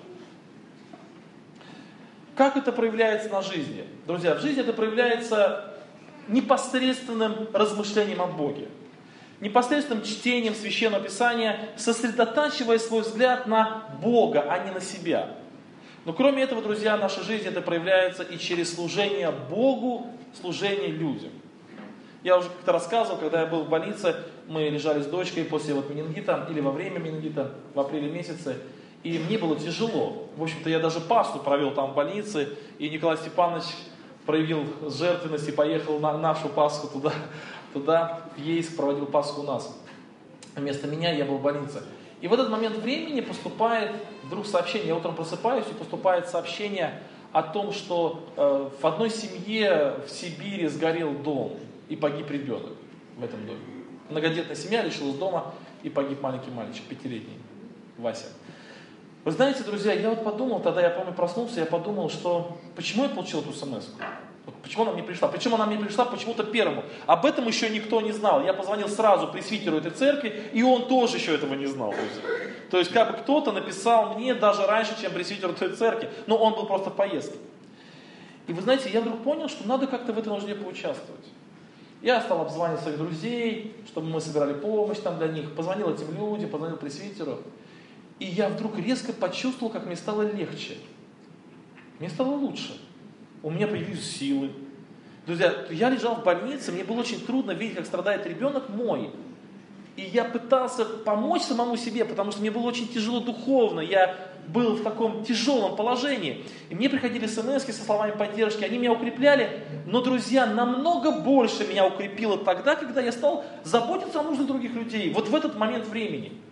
Как это проявляется на жизни? Друзья, в жизни это проявляется непосредственным размышлением о Боге. Непосредственным чтением Священного Писания, сосредотачивая свой взгляд на Бога, а не на себя. Но кроме этого, друзья, в нашей жизни это проявляется и через служение Богу, служение людям. Я уже как-то рассказывал, когда я был в больнице, мы лежали с дочкой после вот менингита, или во время менингита, в апреле месяце, и мне было тяжело. В общем-то, я даже Пасху провел там в больнице, и Николай Степанович проявил жертвенность и поехал на нашу Пасху туда, туда, в Ейск, проводил Пасху у нас. Вместо меня я был в больнице. И в этот момент времени поступает вдруг сообщение, я утром просыпаюсь, и поступает сообщение о том, что э, в одной семье в Сибири сгорел дом, и погиб ребенок в этом доме. Многодетная семья лишилась дома, и погиб маленький мальчик, пятилетний, Вася. Вы знаете, друзья, я вот подумал, тогда я помню проснулся, я подумал, что почему я получил эту смс-ку? Вот почему она мне пришла? Причем она мне пришла почему-то первому. Об этом еще никто не знал. Я позвонил сразу пресвитеру этой церкви, и он тоже еще этого не знал, друзья. То есть как бы кто-то написал мне даже раньше, чем пресвитеру той церкви, но он был просто в поездке. И вы знаете, я вдруг понял, что надо как-то в этой нужде поучаствовать. Я стал обзванивать своих друзей, чтобы мы собирали помощь там для них, позвонил этим людям, позвонил пресвитеру. И я вдруг резко почувствовал, как мне стало легче. Мне стало лучше. У меня появились силы. Друзья, я лежал в больнице, мне было очень трудно видеть, как страдает ребенок мой. И я пытался помочь самому себе, потому что мне было очень тяжело духовно. Я был в таком тяжелом положении. И мне приходили смс-ки со словами поддержки, они меня укрепляли. Но, друзья, намного больше меня укрепило тогда, когда я стал заботиться о нуждах других людей. Вот в этот момент времени.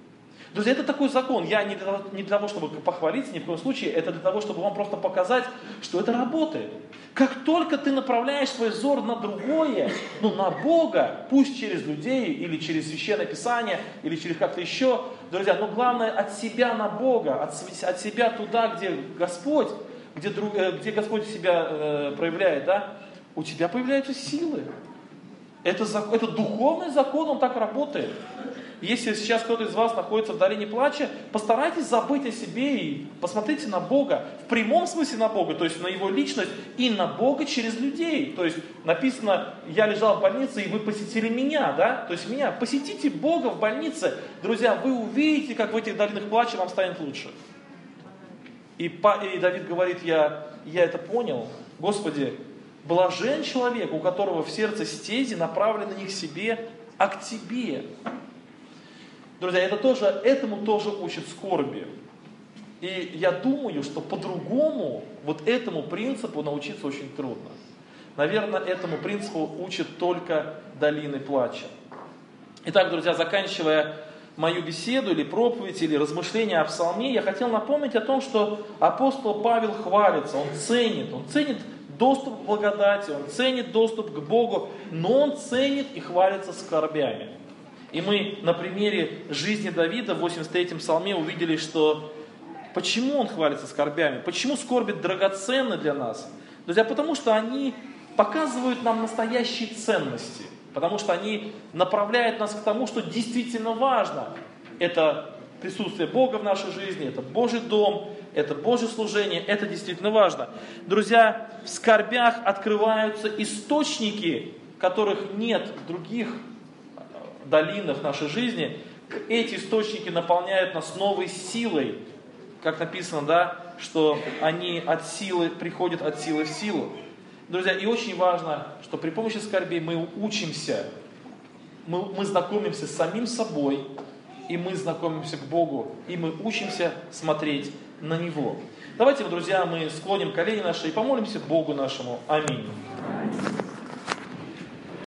Друзья, это такой закон. Я не для, того, не для того, чтобы похвалиться, ни в коем случае. Это для того, чтобы вам просто показать, что это работает. Как только ты направляешь свой взор на другое, ну на Бога, пусть через людей, или через Священное Писание, или через как-то еще, друзья, но главное от себя на Бога, от, от себя туда, где Господь, где, друг, где Господь себя э, проявляет, да, у тебя появляются силы. Это, это духовный закон, он так работает. Если сейчас кто-то из вас находится в долине плача, постарайтесь забыть о себе и посмотрите на Бога, в прямом смысле на Бога, то есть на Его личность и на Бога через людей. То есть написано, я лежал в больнице, и вы посетили меня, да? То есть меня. Посетите Бога в больнице, друзья, вы увидите, как в этих долинах плача вам станет лучше. И, и Давид говорит, я, я это понял, Господи, блажен человек, у которого в сердце стези направлены не к себе, а к Тебе. Друзья, это тоже, этому тоже учит скорби. И я думаю, что по-другому вот этому принципу научиться очень трудно. Наверное, этому принципу учат только долины плача. Итак, друзья, заканчивая мою беседу или проповедь, или размышления о псалме, я хотел напомнить о том, что апостол Павел хвалится, он ценит, он ценит доступ к благодати, он ценит доступ к Богу, но он ценит и хвалится скорбями. И мы на примере жизни Давида в восемьдесят третьем псалме увидели, что почему он хвалится скорбями, почему скорби драгоценны для нас. Друзья, потому что они показывают нам настоящие ценности, потому что они направляют нас к тому, что действительно важно. Это присутствие Бога в нашей жизни, это Божий дом, это Божье служение, это действительно важно. Друзья, в скорбях открываются источники, которых нет в других долинах нашей жизни. Эти источники наполняют нас новой силой. Как написано, да, что они от силы приходят от силы в силу. Друзья, и очень важно, что при помощи скорбей мы учимся, мы, мы знакомимся с самим собой, и мы знакомимся к Богу, и мы учимся смотреть на Него. Давайте, друзья, мы склоним колени наши и помолимся Богу нашему. Аминь.